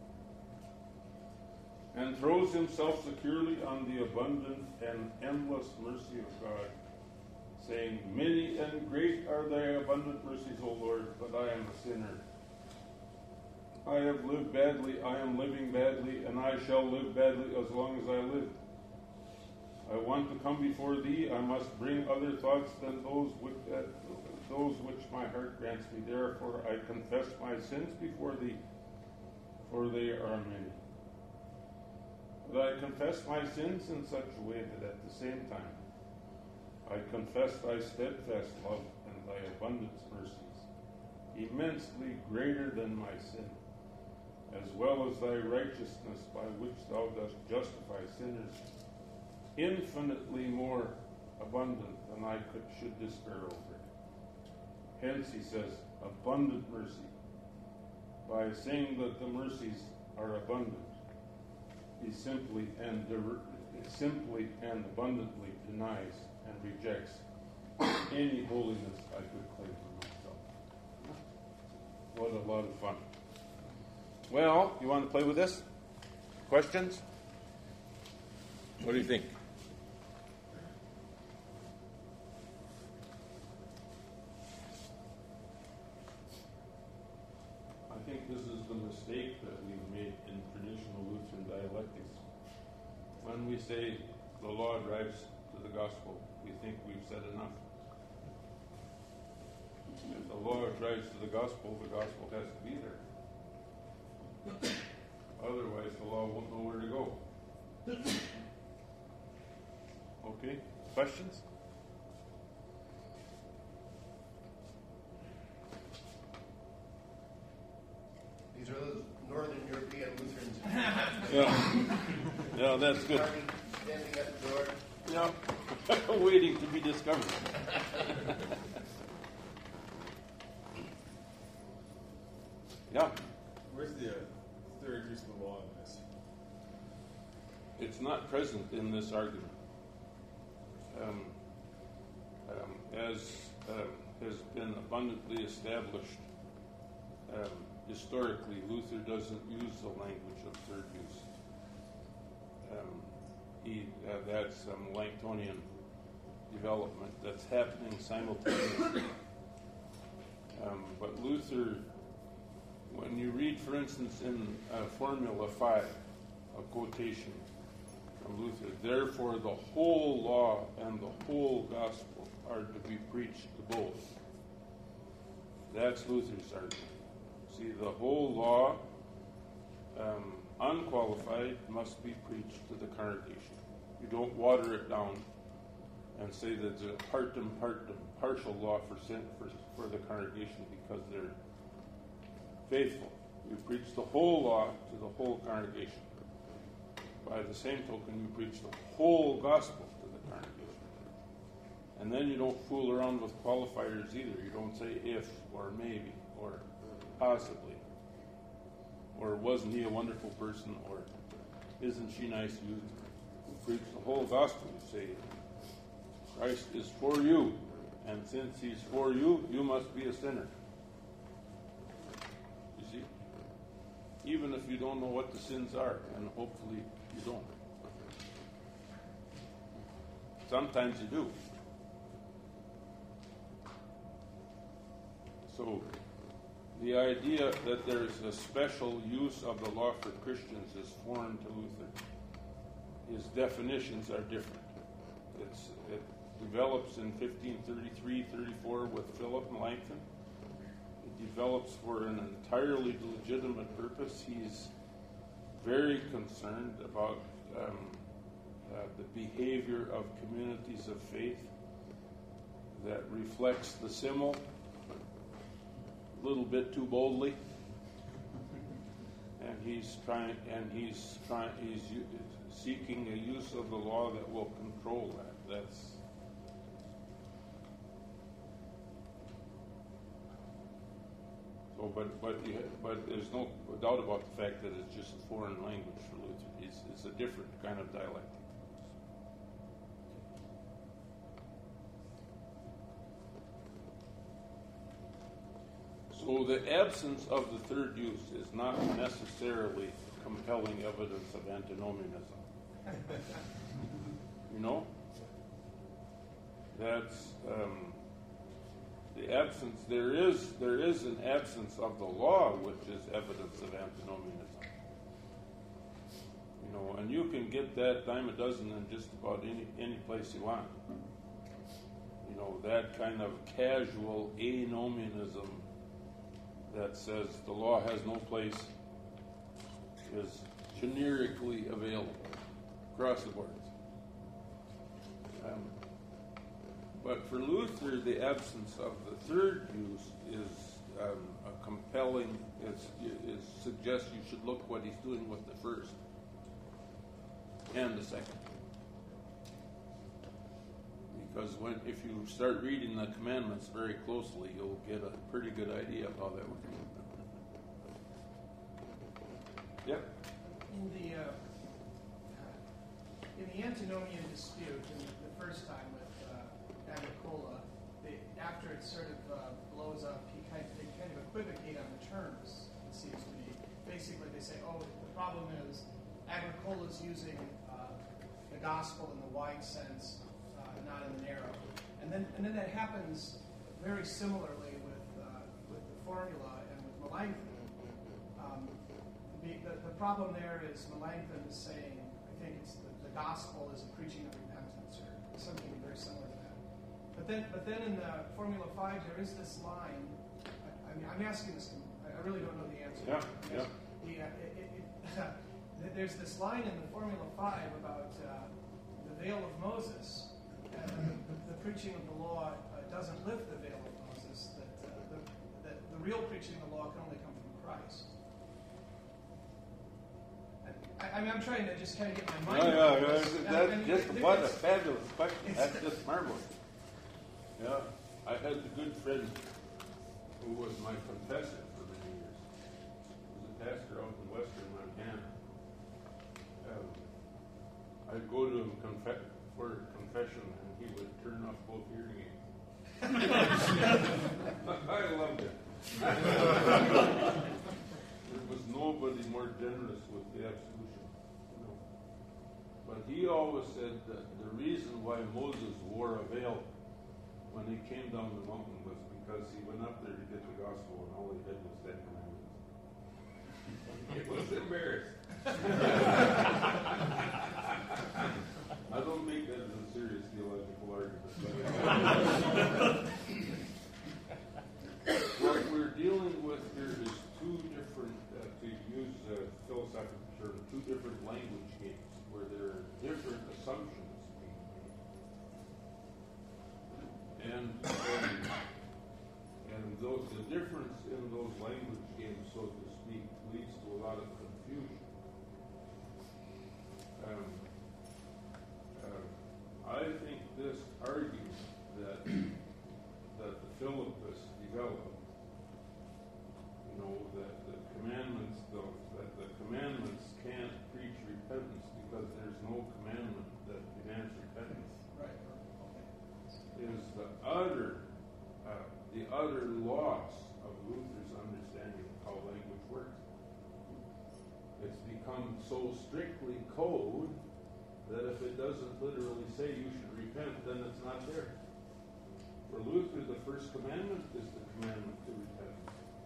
C: and throws himself securely on the abundant and endless mercy of God, saying, Many and great are thy abundant mercies, O Lord, but I am a sinner. I have lived badly, I am living badly, and I shall live badly as long as I live. I want to come before thee. I must bring other thoughts than those which, uh, those which my heart grants me. Therefore I confess my sins before thee, for they are many. But I confess my sins in such a way that at the same time I confess thy steadfast love and thy abundant mercies, immensely greater than my sin, as well as thy righteousness by which thou dost justify sinners, infinitely more abundant than I could should despair over it. Hence, he says, abundant mercy. By saying that the mercies are abundant, he simply and simply and abundantly denies and rejects any holiness I could claim for myself. What a lot of fun. Well, you want to play with this? Questions? What do you think? I think this is the mistake that we've made in traditional Lutheran dialectics. When we say the law drives to the gospel, we think we've said enough. If the law drives to the gospel, the gospel has to be there. Otherwise, the law won't know where to go. Okay, questions?
B: These are those Northern European Lutherans.
C: Yeah, yeah, that's good.
B: Standing at the door.
C: Yeah, waiting to be discovered. Yeah.
D: Where's the uh, third use of the law in this?
C: It's not present in this argument. Um, um, as um, has been abundantly established, um, historically, Luther doesn't use the language of third use. Um, he, uh, that's some Langtonian development that's happening simultaneously. Um, but Luther, when you read, for instance, in uh, Formula five, a quotation from Luther, therefore the whole law and the whole gospel are to be preached to both. That's Luther's argument. See, the whole law, um, unqualified, must be preached to the congregation. You don't water it down and say that there's a partum partum, partial law for, sin, for, for the congregation because they're faithful. You preach the whole law to the whole congregation. By the same token, you preach the whole gospel to the congregation. And then you don't fool around with qualifiers either. You don't say if or maybe or possibly. or wasn't he a wonderful person, or isn't she nice? You preach the whole gospel. You say, Christ is for you, and since he's for you, you must be a sinner. You see? Even if you don't know what the sins are, and hopefully you don't. Sometimes you do. So, the idea that there is a special use of the law for Christians is foreign to Luther. His definitions are different. It's, it develops in fifteen thirty-three thirty-four with Philip Melanchthon. It develops for an entirely legitimate purpose. He's very concerned about um, uh, the behavior of communities of faith that reflects the simul a little bit too boldly, and he's trying, and he's trying, he's u- seeking a use of the law that will control that. That's so, but but you- but there's no doubt about the fact that it's just a foreign language for Luther. It's, it's a different kind of dialectic. So the absence of the third use is not necessarily compelling evidence of antinomianism. You know? That's um, the absence. There is there is an absence of the law, which is evidence of antinomianism. You know, and you can get that dime a dozen in just about any any place you want. You know, that kind of casual anomianism that says the law has no place is generically available across the board. Um, but for Luther, the absence of the third use is um, a compelling, is, is suggests you should look what he's doing with the first and the second. Because when if you start reading the commandments very closely, you'll get a pretty good idea of how that works. Yep.
E: In the uh, in the antinomian dispute, in the, the first time with uh, Agricola, they, after it sort of uh, blows up, he kind of, they kind of equivocate on the terms. It seems to me. Basically, they say, "Oh, the problem is Agricola's using uh, the gospel in the wide sense." Not in the narrow, and then and then that happens very similarly with uh, with the formula and with Melanchthon. Um, the, the the problem there is Melanchthon is saying, I think it's the, the gospel is a preaching of repentance or something very similar to that. But then but then in the Formula Five there is this line. I, I mean, I'm asking this. I really don't know the answer.
C: Yeah, yeah.
E: The, uh, it, it, it, there's this line in the Formula Five about uh, the veil of Moses. Uh, the, the preaching of the law uh, doesn't lift the veil of Moses, that, uh, the, that the real preaching of the law can only come from Christ. And, I, I mean, I'm trying to just kind of get my mind
C: Yeah,
E: around
C: yeah,
E: this.
C: that's
E: And- and
C: just
E: it-
C: what a
E: it's-
C: fabulous question.
E: it's-
C: That's just marvelous. Yeah, I had a good friend who was my confessor for many years. He was a pastor out in western Montana. Um, I'd go to him confe- for confession, and he would turn off both hearing aids. I loved it. There was nobody more generous with the absolution. You know. But he always said that the reason why Moses wore a veil when he came down the mountain was because he went up there to get the gospel, and all he did was Ten Commandments. He was embarrassed. I don't make that as a serious theological argument. What we're dealing with here is two different, uh, to use a philosophical term, two different language games where there are different assumptions being made. And, um, and those, the difference in those language games, so to speak, leads to a lot of confusion. Um, uh, I think this argues that that the Philippists developed, you know, that the commandments, the, that there's no commandment that demands repentance
E: Right. Okay.
C: is the utter, uh, the utter loss of Luther's understanding of how language works. It's become so strictly code that if it doesn't literally say you should repent, then it's not there. For Luther, the first commandment is the commandment to repent.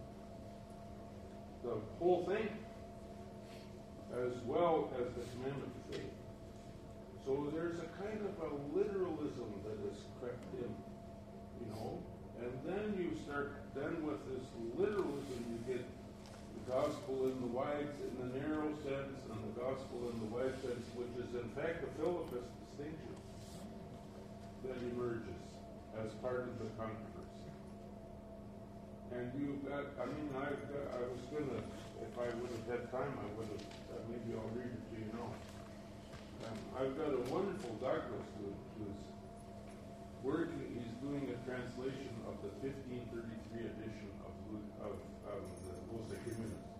C: The whole thing, as well as the commandment to faith. So there's a kind of a literalism that has crept in, you know, and then you start, then with this literalism, you get the gospel in the wide, in the narrow sense, and the gospel in the wide sense, which is in fact a Philippist distinction that emerges as part of the controversy. And you've got, I mean, I've got, I was going to, if I would have had time, I would have, uh, maybe I'll read it to you now. Um, I've got a wonderful Douglas who, who's working, he's doing a translation of the fifteen thirty-three edition of, of um, the Los Ecumenes.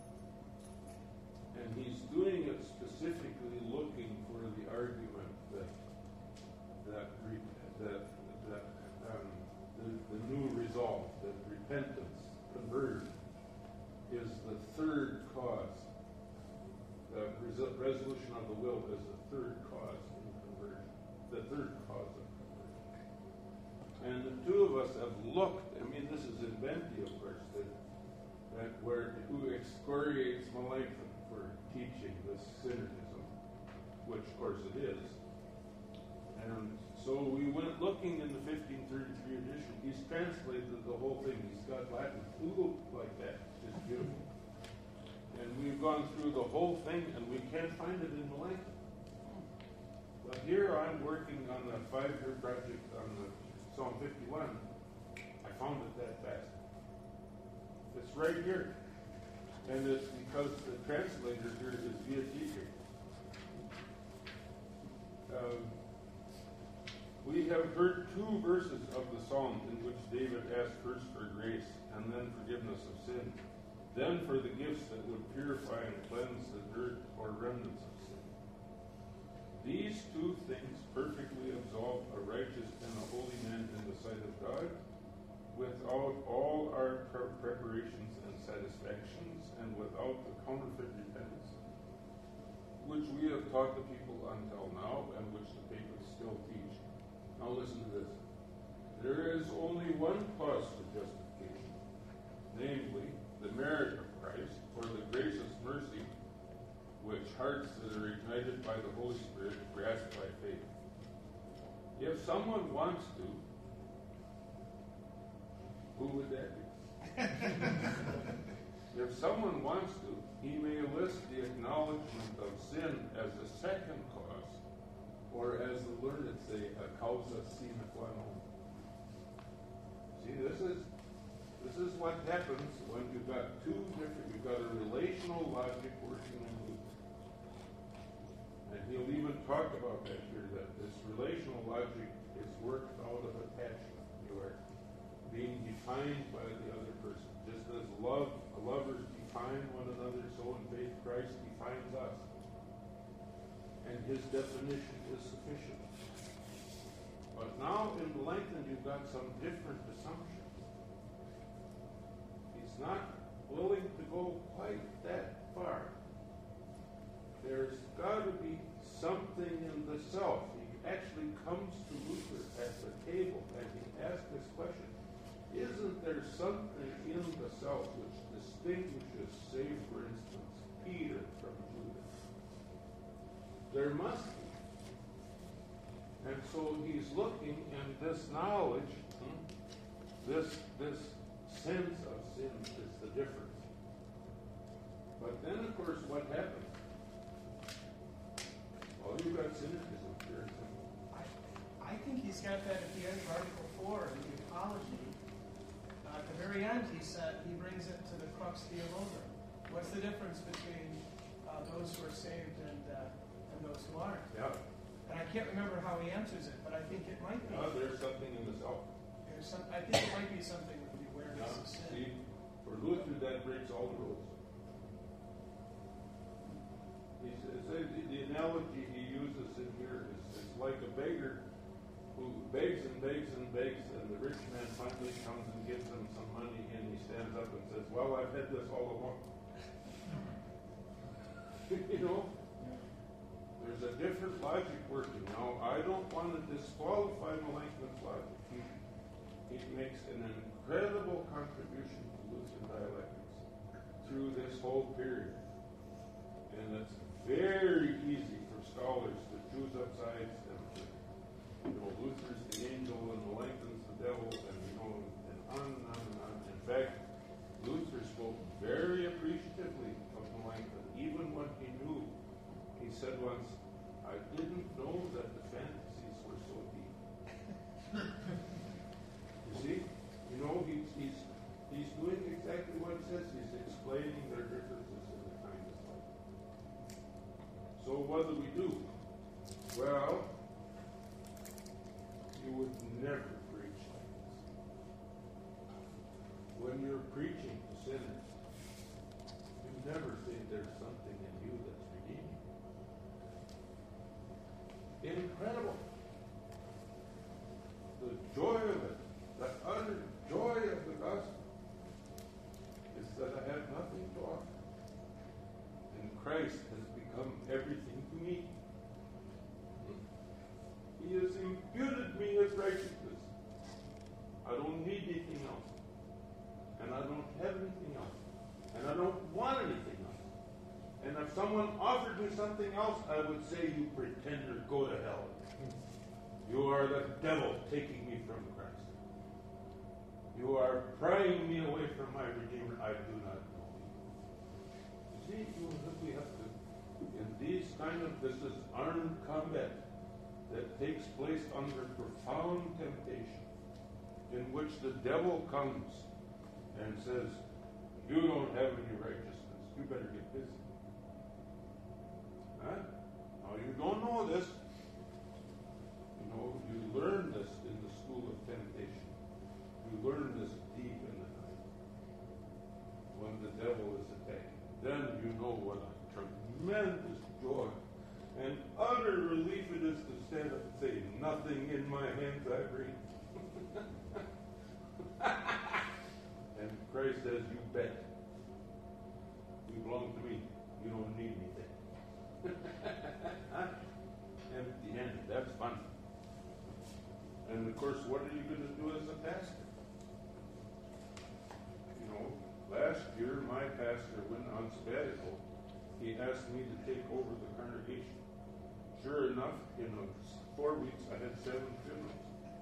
C: And he's doing it specifically looking for the argument that that that that um, the, the new resolve, that repentance, conversion, is the third cause. The res- resolution of the will is the third cause in conversion. The third cause of conversion. And the two of us have looked. I mean, this is in Benty, of course, that, that where who excoriates Melanchthon for teaching this synergism, which of course it is. And so we went looking in the fifteen thirty-three edition. He's translated the whole thing. He's got Latin fluent like that. It's beautiful. And we've gone through the whole thing, and we can't find it in Melanchthon. But here I'm working on a five-year project on the Psalm fifty-one. I found it that fast. It's right here. And it's because the translator here is Beatike. Um, we have heard two verses of the Psalm in which David asked first for grace and then forgiveness of sin, then for the gifts that would purify and cleanse the dirt or remnants of sin. These two things perfectly absolve a righteous and a holy man in the sight of God, without all our pre- preparations and satisfactions, and without the counterfeit repentance, which we have taught the people until now, and which the papists still teach. Now listen to this. There is only one cause for justification, namely the merit of Christ, or the gracious mercy which hearts that are ignited by the Holy Spirit grasp by faith. If someone wants to, who would that be? If someone wants to, he may list the acknowledgement of sin as a second cause, or as the learned say, a causa sine qua non. See, this is this is what happens when you've got two different, you've got a relational logic working in Luther. And he'll even talk about that here, that this relational logic is worked out of attachment. You are being defined by the other person. Just as love, lovers define one another, so in faith Christ defines us. And his definition is sufficient. But now in Melanchthon you've got some different assumptions. He's not willing to go quite that far. There's got to be something in the self. He actually comes to Luther at the table and he asks this question. Isn't there something in the self which distinguishes, say for instance, Peter from Judas? There must be. And so he's looking, and this knowledge, hmm, this, this sense of sin is the difference. But then, of course, what happens? Well, you've got cynicism here.
E: I, I think he's got that at the end of Article four in the Apology. Uh, at the very end, he said he brings it to the crux theologian. What's the difference between uh, those who are saved and uh, and those who aren't?
C: Yeah.
E: And I can't remember how he answers it, but I think it might be.
C: Uh, there's something in the self.
E: There's some. I think it might be something with the awareness
C: Now,
E: of sin.
C: see, for Luther, that breaks all the rules. He says, the, the analogy he uses in here is, is like a beggar who begs and begs and begs, and the rich man finally comes and gives him some money, and he stands up and says, well, I've had this all along. You know? There's a different logic working. Now, I don't want to disqualify Melanchthon's logic. He, he makes an incredible contribution to Lutheran dialectics through this whole period. And it's very easy for scholars to choose up sides and to, you know, Luther's the angel and Melanchthon's the devil, and you know, and on and on and on. In fact, Luther spoke very appreciatively of Melanchthon, even when he knew. He said once, I didn't know that the fantasies were so deep. You see? You know, he's, he's, he's doing exactly what he says. He's explaining their differences in the kindest light. So what do we do? Well, you would never preach like this. When you're preaching to sinners, you never think there's something in you that's redeeming. Incredible. The joy of it, the utter joy of the gospel, is that I have nothing to offer. And Christ has become everything to me. He has imputed me as righteousness. I don't need anything else. And I don't have anything else. And I don't want anything else. And if someone offered me something else, I would say, you pretender, go to hell. You are the devil taking me from Christ. You are prying me away from my Redeemer. I do not know you. You see, you we have to, in these kind of, this is armed combat that takes place under profound temptation, in which the devil comes and says, you don't have any righteousness. You better get busy. Huh? Now, you don't know this. You know, you learn this in the school of temptation. You learn this deep in the night when the devil is attacking. Then you know what a tremendous joy and utter relief it is to stand up and say, nothing in my hands I bring. And Christ says, you bet. You belong to me. You don't need anything. Empty-handed. That's fun. And of course, what are you going to do as a pastor? You know, last year my pastor went on sabbatical. He asked me to take over the congregation. Sure enough, in a, four weeks I had seven funerals.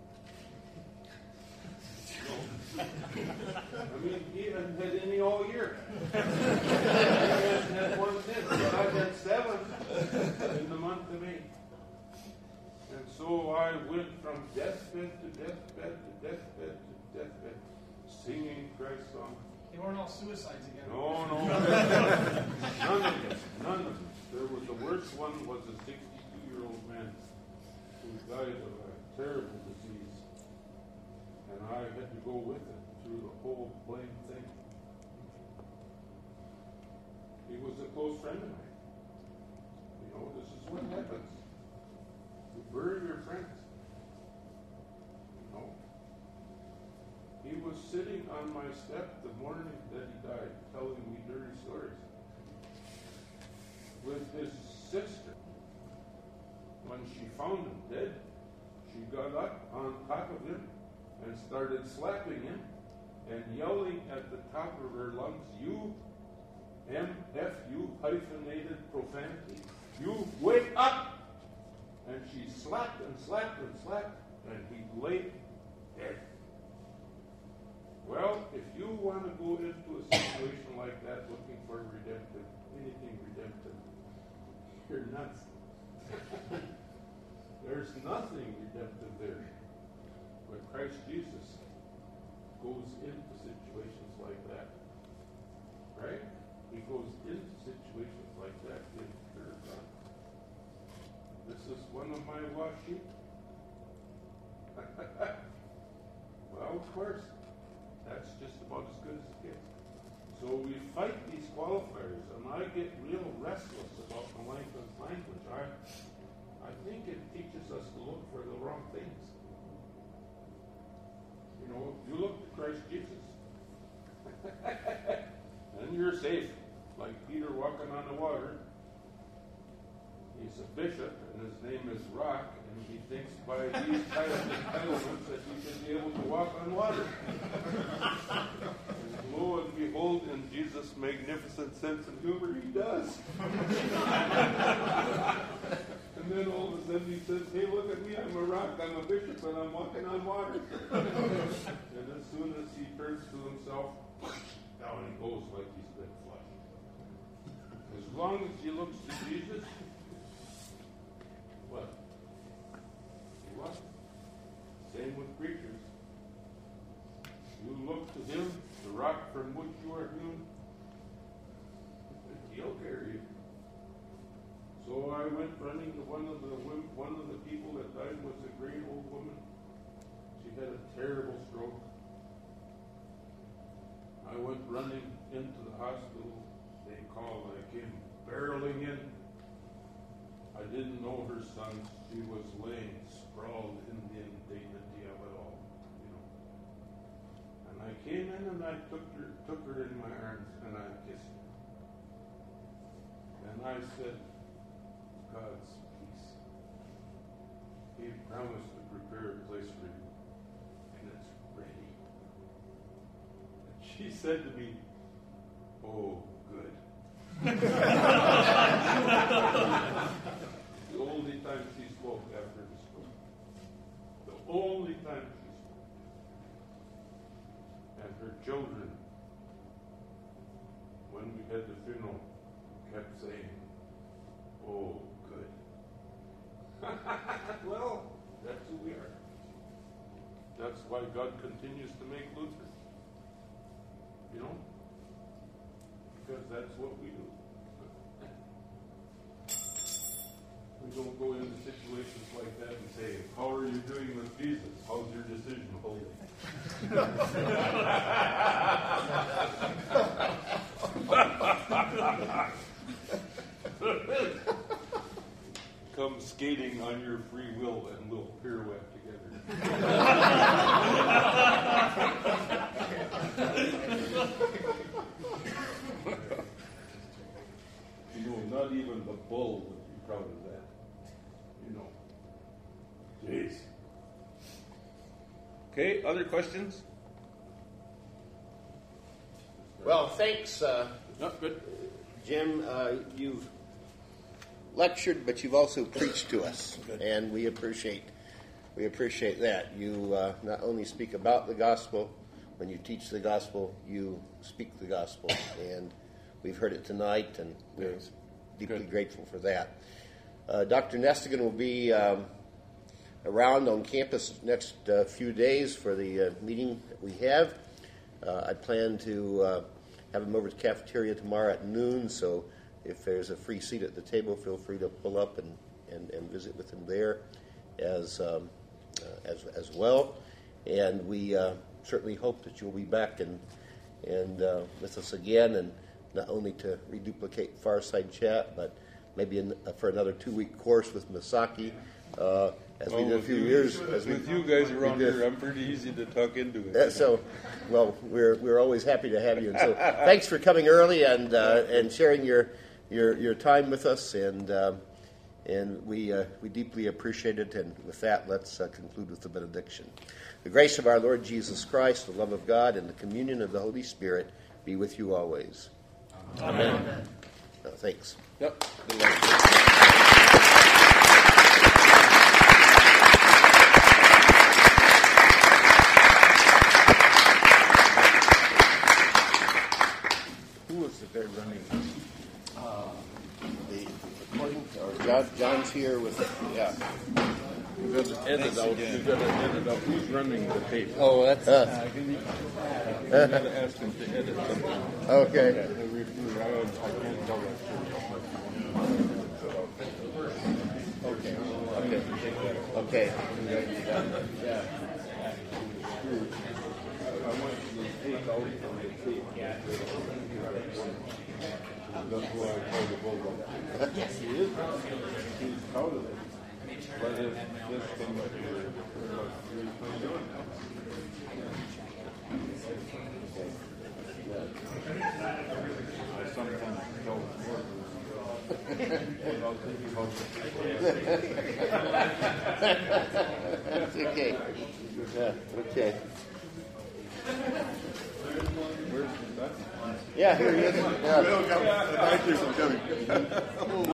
C: I mean, he hasn't had any all year. He hasn't had one since, but I've had seven in the month of May. And so I went from deathbed to deathbed to deathbed to deathbed, singing Christ's song.
E: They weren't all suicides again.
C: No, no. None of them. None of them. There was the worst one was a sixty-two-year-old man who died of a terrible disease. And I had to go with him through the whole blame thing. He was a close friend of mine. You know, this is what happens. You bury your friends. You know. He was sitting on my step the morning that he died, telling me dirty stories. With his sister. When she found him dead, she got up on top of him and started slapping him and yelling at the top of her lungs, you, M F U hyphenated profanity, you wake up! And she slapped and slapped and slapped, and he lay dead. Well, if you want to go into a situation like that looking for redemptive, anything redemptive, you're nuts. There's nothing redemptive there. But Christ Jesus goes into situations like that. Right? He goes into situations like that in pure God. This is one of my lost sheep. Well, of course, that's just about as good as it gets. So we fight these qualifiers, and I get real restless about Melanchthon's language. I, I think it teaches us to look for the wrong things. You know, you look to Christ Jesus, and you're safe, like Peter walking on the water. He's a bishop, and his name is Rock, and he thinks by these kind of entitlements that he can be able to walk on water. And lo and behold, in Jesus' magnificent sense of humor, he does. And then all of a sudden he says, hey, look at me, I'm a rock, I'm a bishop, and I'm walking on water. And as soon as he turns to himself, down he goes like he's been flushed. As long as he looks to Jesus, what? What? Same with preachers. You look to him, the rock from which you are hewn, he'll carry you. So I went running to one of the one of the people that died was a great old woman. She had a terrible stroke. I went running into the hospital. They called. I came barreling in. I didn't know her son. She was laying sprawled in the indignity of it all, you know. And I came in and I took her, took her in my arms and I kissed her. And I said, God's peace. He promised to prepare a place for you, and it's ready. And she said to me, oh, good. The only time she spoke after the stroke. The only time she spoke. And her children, when we had the funeral, kept saying, oh, good. Well, that's who we are. That's why God continues to make Luther. You know? Because that's what we do. We don't go into situations like that and say, how are you doing with Jesus? How's your decision holding? Come skating on your free will and we'll pirouette together. You know, not even the bull would be proud of that. You know. Jeez. Okay, other questions?
B: Well, thanks, uh,
C: No, good.
B: Jim. Uh, you've lectured, but you've also preached to us, and we appreciate we appreciate that. You uh, not only speak about the gospel, when you teach the gospel, you speak the gospel, and we've heard it tonight, and we're
C: Yes.
B: deeply
C: Good.
B: grateful for that. Uh, Doctor Nestigan will be um, around on campus next uh, few days for the uh, meeting that we have. Uh, I plan to uh, have him over to the cafeteria tomorrow at noon, so if there's a free seat at the table, feel free to pull up and, and, and visit with him there as um, uh, as as well. And we uh, certainly hope that you'll be back and and uh, with us again, and not only to reduplicate Fireside Chat, but maybe in, uh, for another two-week course with Misaki, uh, as we
C: Oh,
B: did a
C: with
B: few
C: you-
B: years. As we,
C: With you guys around
B: we did.
C: here, I'm pretty easy to tuck into it.
B: Uh, so, well, we're we're always happy to have you. And so, thanks for coming early and uh, and sharing your your your time with us. And um, and we uh, we deeply appreciate it. And with that, let's uh, conclude with the benediction. The grace of our Lord Jesus Christ, the love of God, and the communion of the Holy Spirit be with you always. Amen. Amen. Uh, thanks.
C: Yep. Who was the guy running?
B: The recording, or John, John's here with yeah.
C: You got to edit out. You got to edit out who's running the tape.
B: Oh, that's uh,
C: You got to ask him to edit something.
B: okay.
C: The review, I, I can't tell that
B: Okay. Okay. Okay.
C: I went to the take out from the tape. That's why I call the bulldog. Yes, he is. He's proud of it. But if this thing up here, about three pounds on. I sometimes tell more without thinking about it.
B: It's okay. Yeah, okay.
C: Where's that?
B: Yeah, here he is. Yeah.
D: Thank you for coming.